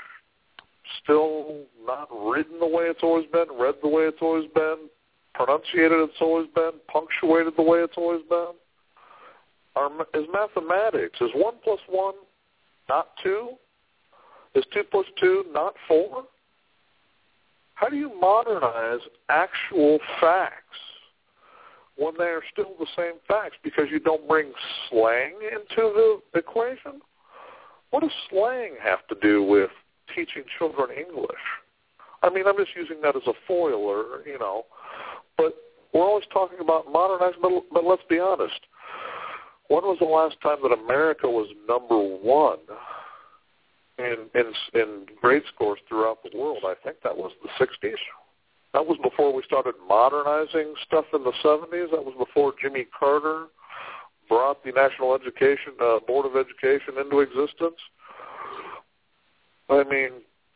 still not written the way it's always been, read the way it's always been, pronunciated it's always been, punctuated the way it's always been? Are, is mathematics, is one plus one not two? Is two plus two not four? How do you modernize actual facts when they are still the same facts because you don't bring slang into the equation? What does slang have to do with teaching children English? I mean, I'm just using that as a foil, or, you know, but we're always talking about modernizing, but, but let's be honest. When was the last time that America was number one in, in, in grade scores throughout the world? I think that was the sixties. That was before we started modernizing stuff in the seventies. That was before Jimmy Carter brought the National Education uh, Board of Education into existence. I mean,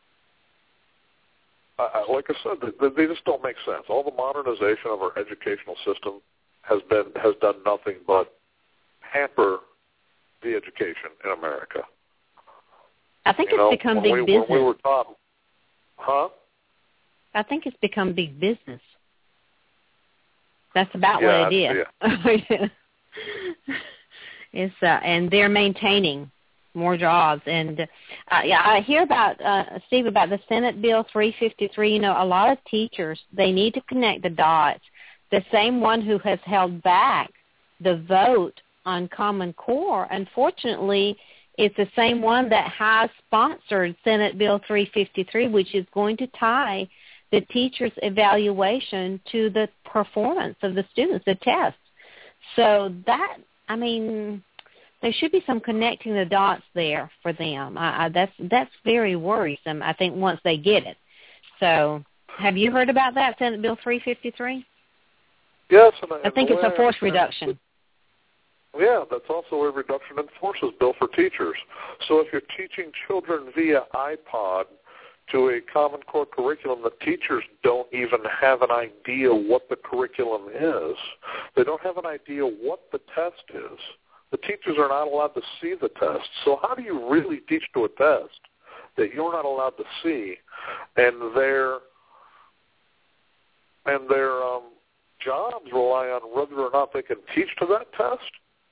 I, like I said, they, they just don't make sense. All the modernization of our educational system has been has done nothing but hamper the education in America. I think you it's know, become when big we, business. When we were taught, huh? I think it's become big business. That's about yeah, what it is. Yeah. It's uh, and they're maintaining more jobs. And uh, yeah, I hear about, uh, Steve, about the Senate Bill three fifty-three. You know, a lot of teachers, they need to connect the dots. The same one who has held back the vote on Common Core, unfortunately, it's the same one that has sponsored Senate Bill three fifty-three, which is going to tie the teacher's evaluation to the performance of the students, the tests. So that, I mean, there should be some connecting the dots there for them. I, I, that's that's very worrisome, I think, once they get it. So have you heard about that, Senate Bill three fifty-three? Yes. And, and I think it's a force reduction. Yeah, that's also a reduction in forces bill for teachers. So if you're teaching children via iPod to a Common Core curriculum, the teachers don't even have an idea what the curriculum is. They don't have an idea what the test is. The teachers are not allowed to see the test. So how do you really teach to a test that you're not allowed to see, and their and their um, jobs rely on whether or not they can teach to that test?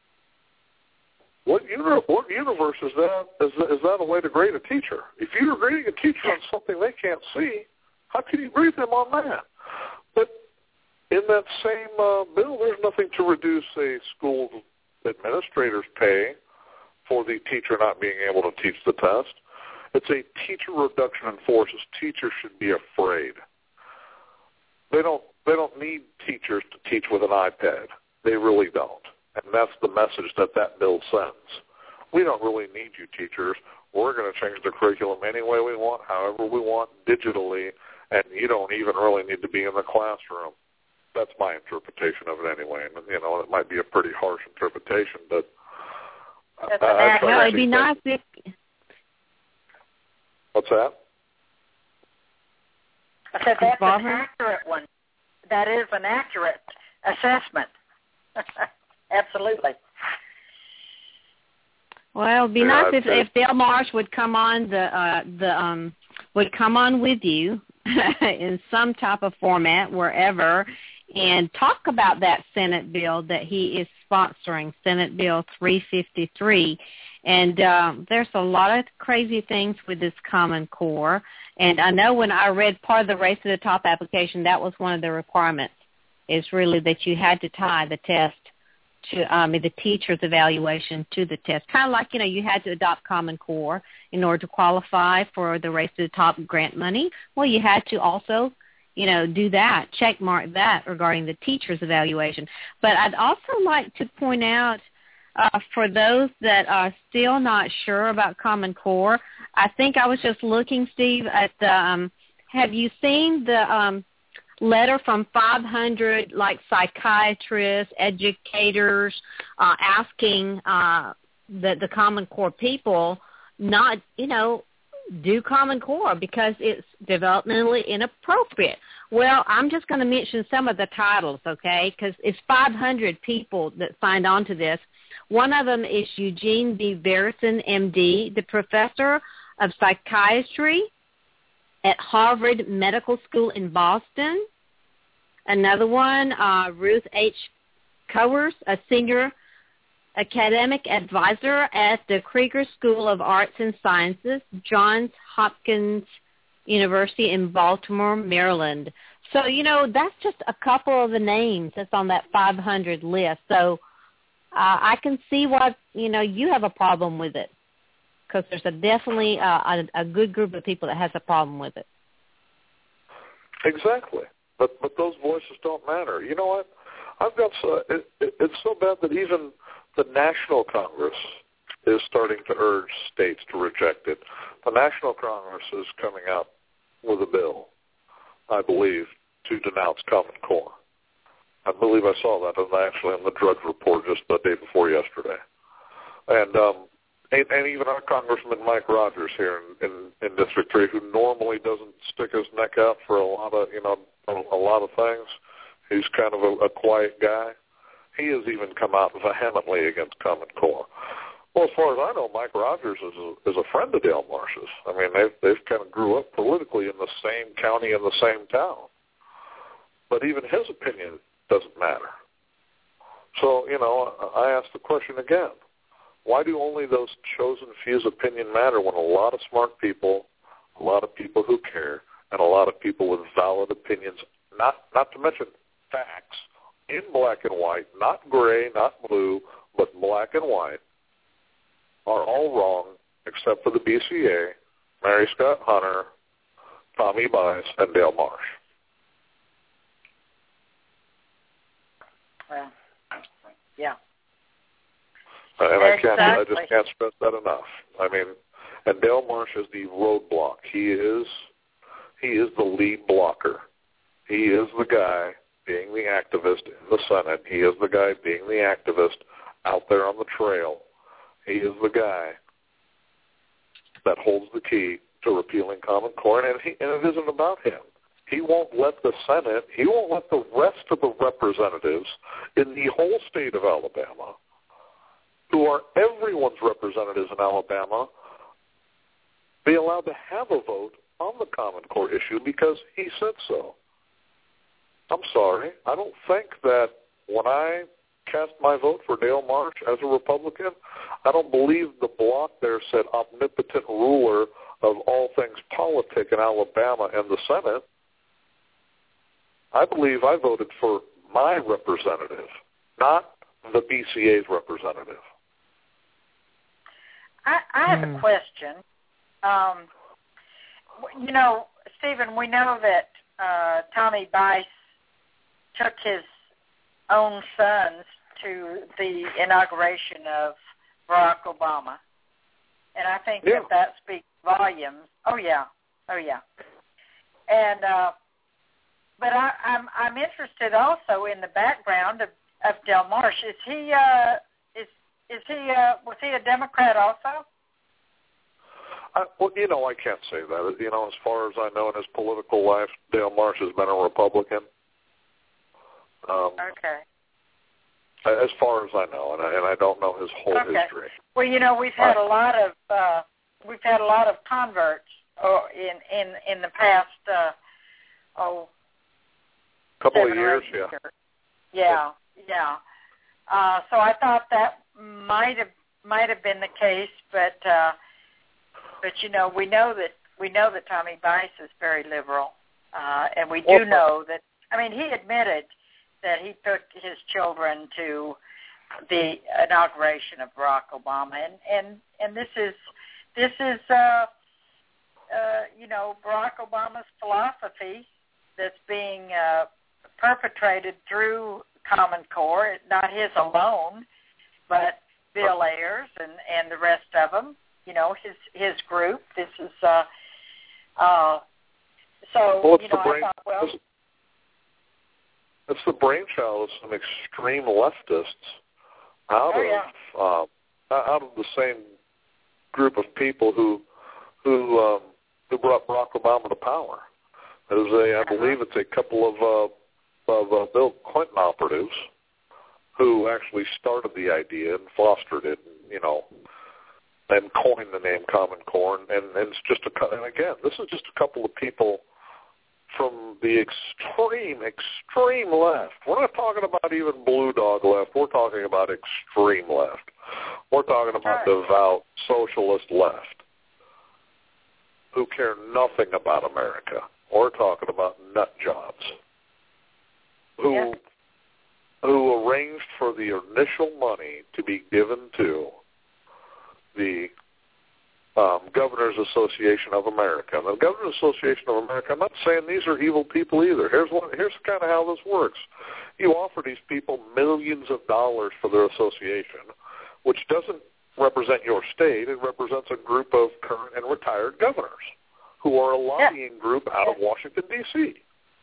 What, uni- what universe is that? Is, is that a way to grade a teacher? If you're grading a teacher on something they can't see, how can you grade them on that? But in that same uh, bill, there's nothing to reduce a school administrator's pay for the teacher not being able to teach the test. It's a teacher reduction in forces. Teachers should be afraid. They don't. They don't need teachers to teach with an iPad. They really don't. And that's the message that that bill sends. We don't really need you teachers. We're going to change the curriculum any way we want, however we want, digitally, and you don't even really need to be in the classroom. That's my interpretation of it anyway. And, you know, it might be a pretty harsh interpretation, but That's I, I an try No, to it'd be see nice things. if What's that? I said that's Barbara? an accurate one. That is an accurate assessment. Absolutely. Well, it'd be Yeah, nice I'd if, say- if Dale Marsh would come on the uh, the um would come on with you in some type of format wherever and talk about that Senate bill that he is sponsoring, Senate Bill three fifty-three. And um, there's a lot of crazy things with this Common Core. And I know when I read part of the Race to the Top application, that was one of the requirements, is really that you had to tie the test to um, the teacher's evaluation to the test. Kind of like, you know, you had to adopt Common Core in order to qualify for the Race to the Top grant money. Well, you had to also, you know, do that, check mark that regarding the teacher's evaluation. But I'd also like to point out, uh, for those that are still not sure about Common Core, I think I was just looking, Steve, at the, um, have you seen the um, letter from five hundred like psychiatrists, educators, uh, asking uh, the, the Common Core people not, you know, do Common Core because it's developmentally inappropriate. Well, I'm just going to mention some of the titles, okay, because it's five hundred people that signed on to this. One of them is Eugene B. Verison, M D, the professor of psychiatry at Harvard Medical School in Boston. Another one, uh, Ruth H. Cowers, a senior academic advisor at the Krieger School of Arts and Sciences, Johns Hopkins University in Baltimore, Maryland. So, you know, that's just a couple of the names that's on that five hundred list. So uh, I can see why, you know, you have a problem with it, because there's a definitely uh, a, a good group of people that has a problem with it. Exactly. But but those voices don't matter. You know what? I've got so, it, it, it's so bad that even the National Congress is starting to urge states to reject it. The National Congress is coming out with a bill, I believe, to denounce Common Core. I believe I saw that in, actually in the Drudge Report just the day before yesterday. And um, and, and even our Congressman Mike Rogers here in, in, in District three, who normally doesn't stick his neck out for a lot of, you know, a, a lot of things. He's kind of a, a quiet guy. He has even come out vehemently against Common Core. Well, as far as I know, Mike Rogers is a, is a friend of Dale Marsh's. I mean, they've, they've kind of grew up politically in the same county and the same town. But even his opinion doesn't matter. So, you know, I ask the question again. Why do only those chosen few's opinion matter when a lot of smart people, a lot of people who care, and a lot of people with valid opinions, not not to mention facts, in black and white, not gray, not blue, but black and white, are all wrong except for the B C A, Mary Scott Hunter, Tommy Bice, and Dale Marsh. Well, yeah. And I can't, I Exactly. just can't stress that enough. I mean, and Dale Marsh is the roadblock. He is, he is the lead blocker. He is the guy being the activist in the Senate. He is the guy being the activist out there on the trail. He is the guy that holds the key to repealing Common Core, and, he, and it isn't about him. He won't let the Senate, he won't let the rest of the representatives in the whole state of Alabama, who are everyone's representatives in Alabama, be allowed to have a vote on the Common Core issue because he said so. I'm sorry. I don't think that when I cast my vote for Dale Marsh as a Republican, I don't believe the block there said omnipotent ruler of all things politic in Alabama and the Senate. I believe I voted for my representative, not the B C A's representative. I, I have Hmm. a question. Um, w- you know, Stephen, we know that uh, Tommy Bice took his own sons to the inauguration of Barack Obama, and I think yeah. that that speaks volumes. Oh yeah, oh yeah, and uh, but I, I'm I'm interested also in the background of, of Del Marsh. Is he uh, is is he uh, was he a Democrat also? I, well, you know, I can't say that. You know, as far as I know in his political life, Dale Marsh has been a Republican. Um, okay. As far as I know, and I, and I don't know his whole okay. history. Well, you know, we've had I, a lot of uh, we've had a lot of converts oh, in in in the past uh, oh couple seven of or years, eight yeah. years. Yeah, yeah. Uh, so I thought that might have might have been the case, but uh, but you know, we know that we know that Tommy Bice is very liberal, uh, and we do well, know that. I mean, he admitted that he took his children to the inauguration of Barack Obama, and and, and this is this is uh, uh, you know, Barack Obama's philosophy that's being uh, perpetrated through Common Core, not his alone, but Bill Ayers and, and the rest of them. You know, his his group. This is uh, uh, so. Well, it's you know, the brain, I thought, well. it's, it's the brainchild of some extreme leftists out Oh, yeah. of uh, out of the same group of people who who um, who brought Barack Obama to power. There's a, I believe it's a couple of uh, of uh, Bill Clinton operatives who actually started the idea and fostered it, and, you know, and coined the name Common Core. And, and it's just a and again, this is just a couple of people from the extreme, extreme left. We're not talking about even blue dog left. We're talking about extreme left. We're talking about Right. devout socialist left who care nothing about America. We're talking about nut jobs who Yeah. who arranged for the initial money to be given to the Um, Governors Association of America. And the Governors Association of America, I'm not saying these are evil people either. Here's one, here's kind of how this works. You offer these people millions of dollars for their association, which doesn't represent your state. It represents a group of current and retired governors who are a lobbying yeah. group out yeah. of Washington, D C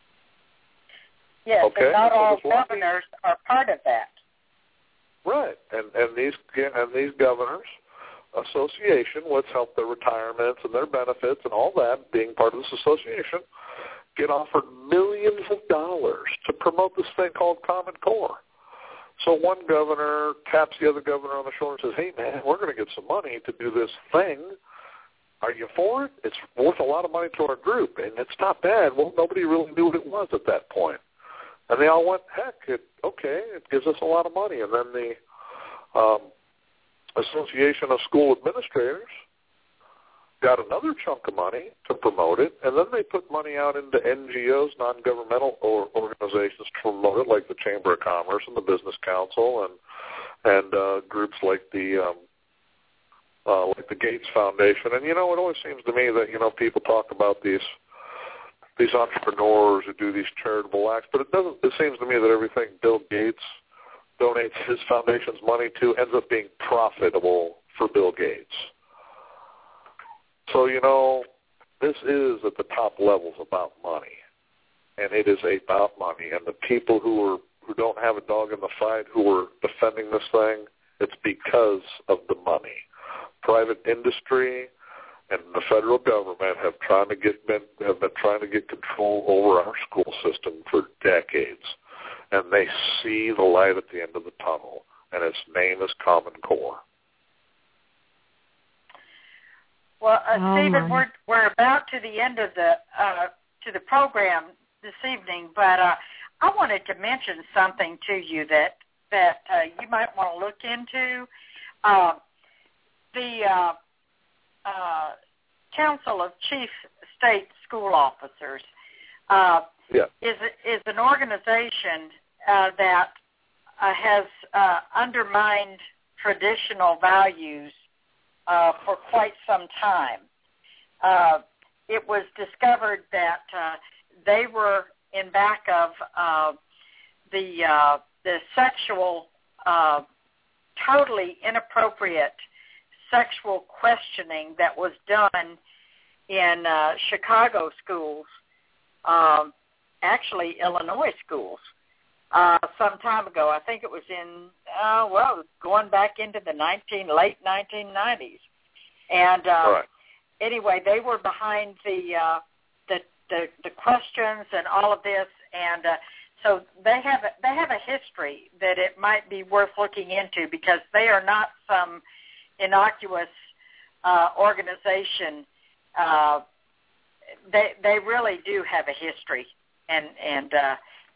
Yes, okay? and not so all lobbying, governors are part of that. right? And and these and these governors association, which help their retirements and their benefits and all that, being part of this association, get offered millions of dollars to promote this thing called Common Core. So one governor taps the other governor on the shoulder and says, hey, man, we're going to get some money to do this thing. Are you for it? It's worth a lot of money to our group, and it's not bad. Well, nobody really knew what it was at that point. And they all went, heck, it, okay, it gives us a lot of money. And then the um, Association of School Administrators got another chunk of money to promote it, and then they put money out into N G Os, non-governmental or organizations to promote it, like the Chamber of Commerce and the Business Council, and and uh, groups like the um, uh, like the Gates Foundation. And you know, it always seems to me that you know people talk about these these entrepreneurs who do these charitable acts, but it doesn't. It seems to me that everything Bill Gates donates his foundation's money to ends up being profitable for Bill Gates. So, you know, this is at the top levels about money, and it is about money. And the people who are who don't have a dog in the fight, who are defending this thing, it's because of the money. Private industry and the federal government have trying to get been, have been trying to get control over our school system for decades. And they see the light at the end of the tunnel, and its name is Common Core. Well, uh, oh Stephen, my. we're we're about to the end of the uh, to the program this evening, but uh, I wanted to mention something to you that that uh, you might want to look into. Uh, the uh, uh, Council of Chief State School Officers. Uh, Yeah. is is an organization uh, that uh, has uh, undermined traditional values uh, for quite some time. Uh, it was discovered that uh, they were in back of uh, the uh, the sexual uh, totally inappropriate sexual questioning that was done in uh, Chicago schools, um, actually Illinois schools, uh, some time ago. I think it was in, uh, well, going back into the nineteen late nineteen nineties. And uh, right. anyway, they were behind the, uh, the the the questions and all of this, and uh, so they have a, they have a history that it might be worth looking into, because they are not some innocuous uh, organization. Uh, they they really do have a history, and and uh,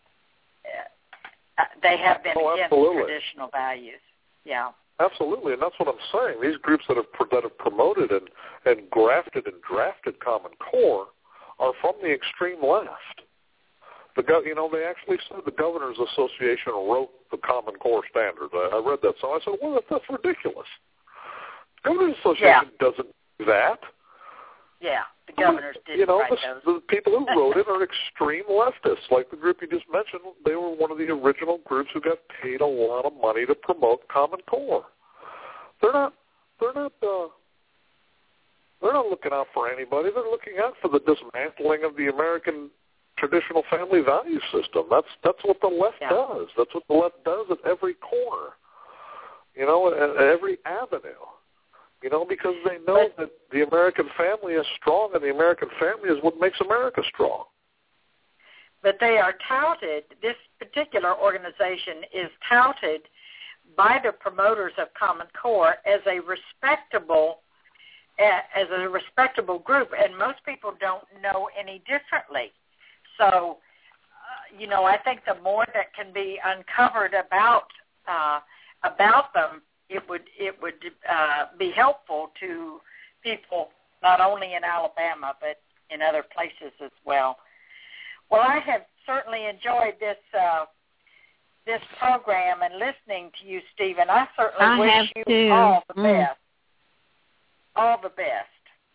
they have been oh, against absolutely. traditional values. Yeah, absolutely, and that's what I'm saying. These groups that have that have promoted and and grafted and drafted Common Core are from the extreme left. The go- you know they actually said the Governors Association wrote the Common Core standards. I, I read that, so I said, well, that's ridiculous. The Governors Association yeah. doesn't do that. Yeah, the governors didn't You know, write the, those. the people who wrote it are extreme leftists. Like the group you just mentioned, they were one of the original groups who got paid a lot of money to promote Common Core. They're not. They're not. Uh, they're not looking out for anybody. They're looking out for the dismantling of the American traditional family value system. That's that's what the left yeah. does. That's what the left does at every corner. You know, at, at every avenue. You know, because they know but, that the American family is strong, and the American family is what makes America strong. But they are touted, this particular organization is touted by the promoters of Common Core as a respectable, as a respectable group, and most people don't know any differently. So, uh, you know, I think the more that can be uncovered about uh, about them, it would it would uh, be helpful to people not only in Alabama but in other places as well. Well, I have certainly enjoyed this uh, this program and listening to you, Stephen. I certainly I wish have you too. all the Mm. best. All the best.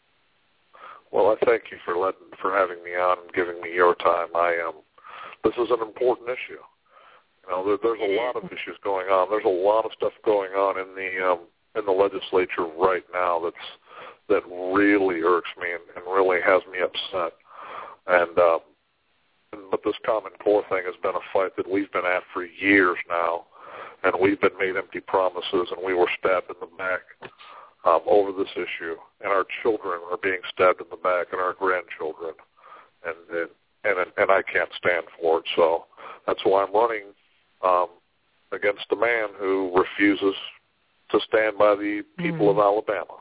Well, I thank you for letting for having me on and giving me your time. I um, this is an important issue. You know, there, there's a lot of issues going on. There's a lot of stuff going on in the um, in the legislature right now that's that really irks me and, and really has me upset. And um, but this Common Core thing has been a fight that we've been at for years now, and we've been made empty promises, and we were stabbed in the back um, over this issue, and our children are being stabbed in the back, and our grandchildren, and and and, and I can't stand for it. So that's why I'm running um, against a man who refuses to stand by the people mm. of Alabama.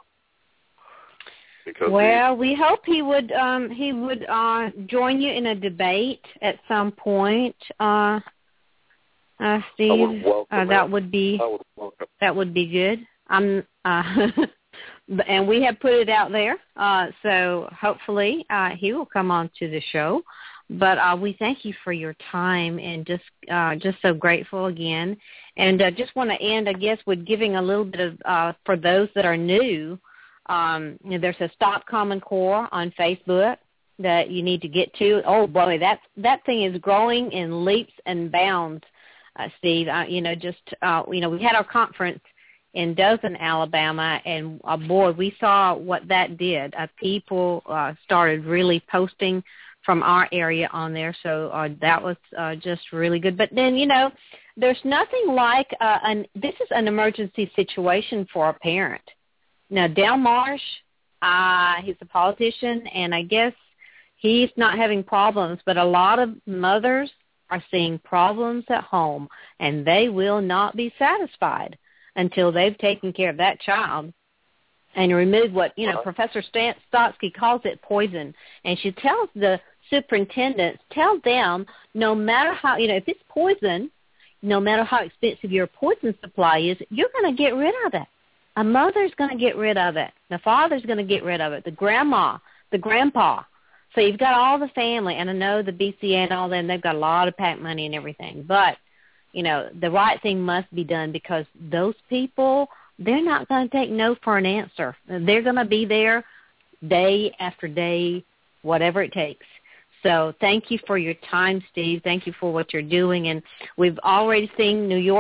Because well, he, we hope he would um, he would uh, join you in a debate at some point, uh, uh, Steve. Would uh, that would be would that would be good. Um, uh, and we have put it out there, uh, so hopefully uh, he will come on to the show. But uh, we thank you for your time, and just uh, just so grateful again. And uh, just want to end, I guess, with giving a little bit of uh, for those that are new. Um, you know, there's a Stop Common Core on Facebook that you need to get to. Oh boy, that that thing is growing in leaps and bounds, uh, Steve. Uh, you know, just uh, you know, we had our conference in Dothan, Alabama, and uh, boy, we saw what that did. Uh, people uh, started really posting from our area on there, so uh, that was uh, just really good. But then, you know, there's nothing like uh, an. This is an emergency situation for a parent. Now, Del Marsh, uh, he's a politician, and I guess he's not having problems, but a lot of mothers are seeing problems at home, and they will not be satisfied until they've taken care of that child and removed what, you know, Professor Stan- Stotsky calls it poison. And she tells the superintendents, tell them no matter how, you know, if it's poison, no matter how expensive your poison supply is, you're going to get rid of it. A mother's going to get rid of it. The father's going to get rid of it. The grandma, the grandpa. So you've got all the family, and I know the B C A and all them, they've got a lot of PAC money and everything. But, you know, the right thing must be done because those people, they're not going to take no for an answer. They're going to be there day after day, whatever it takes. So thank you for your time, Steve. Thank you for what you're doing. And we've already seen New York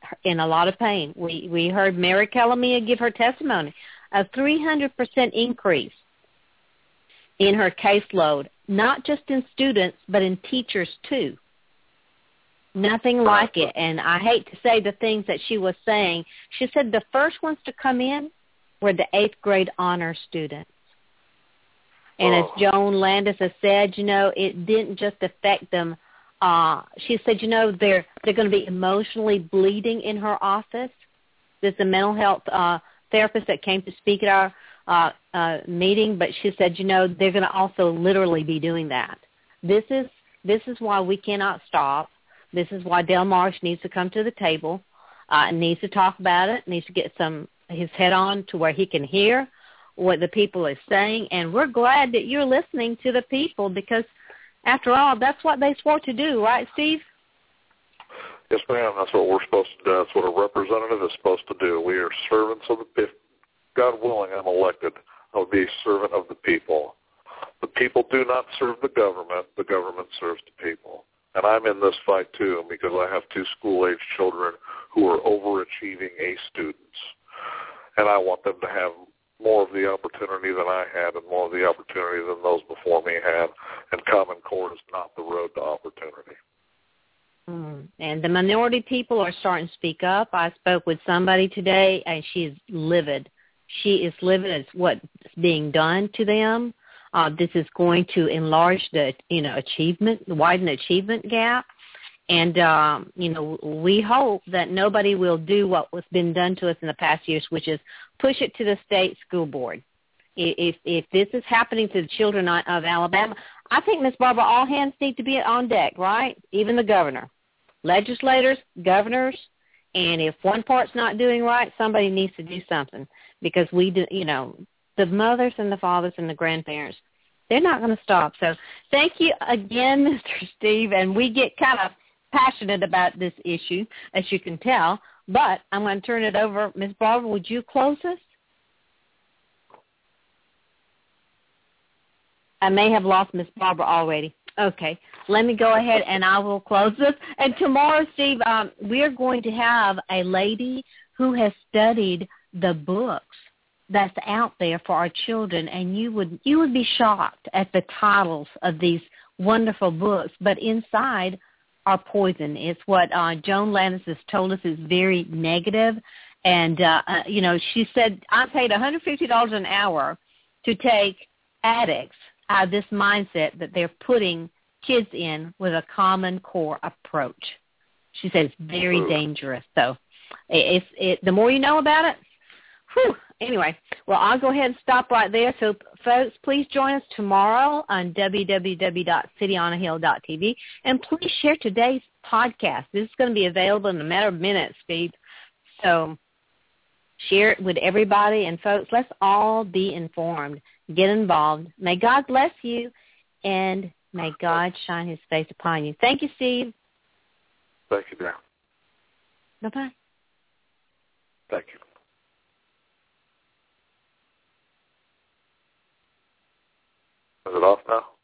in a lot of pain. We we heard Mary Calamia give her testimony, a three hundred percent increase in her caseload, not just in students, but in teachers too. Nothing like it. And I hate to say the things that she was saying. She said the first ones to come in were the eighth grade honor students. And as Joan Landis has said, you know, it didn't just affect them. Uh, she said, you know, they're they're going to be emotionally bleeding in her office. There's a mental health uh, therapist that came to speak at our uh, uh, meeting, but she said, you know, they're going to also literally be doing that. This is this is why we cannot stop. This is why Del Marsh needs to come to the table, uh, needs to talk about it, needs to get some his head on to where he can hear what the people are saying. And we're glad that you're listening to the people because, after all, that's what they swore to do, right, Steve? Yes, ma'am. That's what we're supposed to do. That's what a representative is supposed to do. We are servants of the people. God willing, I'm elected. I'll be a servant of the people. The people do not serve the government. The government serves the people. And I'm in this fight, too, because I have two school-age children who are overachieving A students. And I want them to have more of the opportunity than I had and more of the opportunity than those before me had. And Common Core is not the road to opportunity. Mm. And the minority people are starting to speak up. I spoke with somebody today, and she is livid. She is livid at what's being done to them. Uh, this is going to enlarge the, you know, achievement, widen the achievement gap. And, um, you know, we hope that nobody will do what was been done to us in the past years, which is push it to the state school board. If if this is happening to the children of Alabama, I think, Miz Barbara, all hands need to be on deck, right? Even the governor, legislators, governors. And if one part's not doing right, somebody needs to do something because we do, you know, the mothers and the fathers and the grandparents, they're not going to stop. So thank you again, Mister Steve. And we get kind of passionate about this issue, as you can tell. But I'm going to turn it over. Miz Barbara, would you close us? I may have lost Miz Barbara already. Okay. Let me go ahead and I will close this. And tomorrow, Steve, um, we're going to have a lady who has studied the books that's out there for our children, and you would you would be shocked at the titles of these wonderful books. But inside are poison. It's what uh, Joan Landis has told us is very negative. And, uh, uh, you know, she said, I paid one hundred fifty dollars an hour to take addicts out of this mindset that they're putting kids in with a Common Core approach. She said it's very dangerous. So it's, it, the more you know about it, whew. Anyway, well, I'll go ahead and stop right there. So, folks, please join us tomorrow on w w w dot city on a hill dot t v. And please share today's podcast. This is going to be available in a matter of minutes, Steve. So share it with everybody. And, folks, let's all be informed. Get involved. May God bless you, and may God shine his face upon you. Thank you, Steve. Thank you, dear. Bye-bye. Thank you. Is it off now?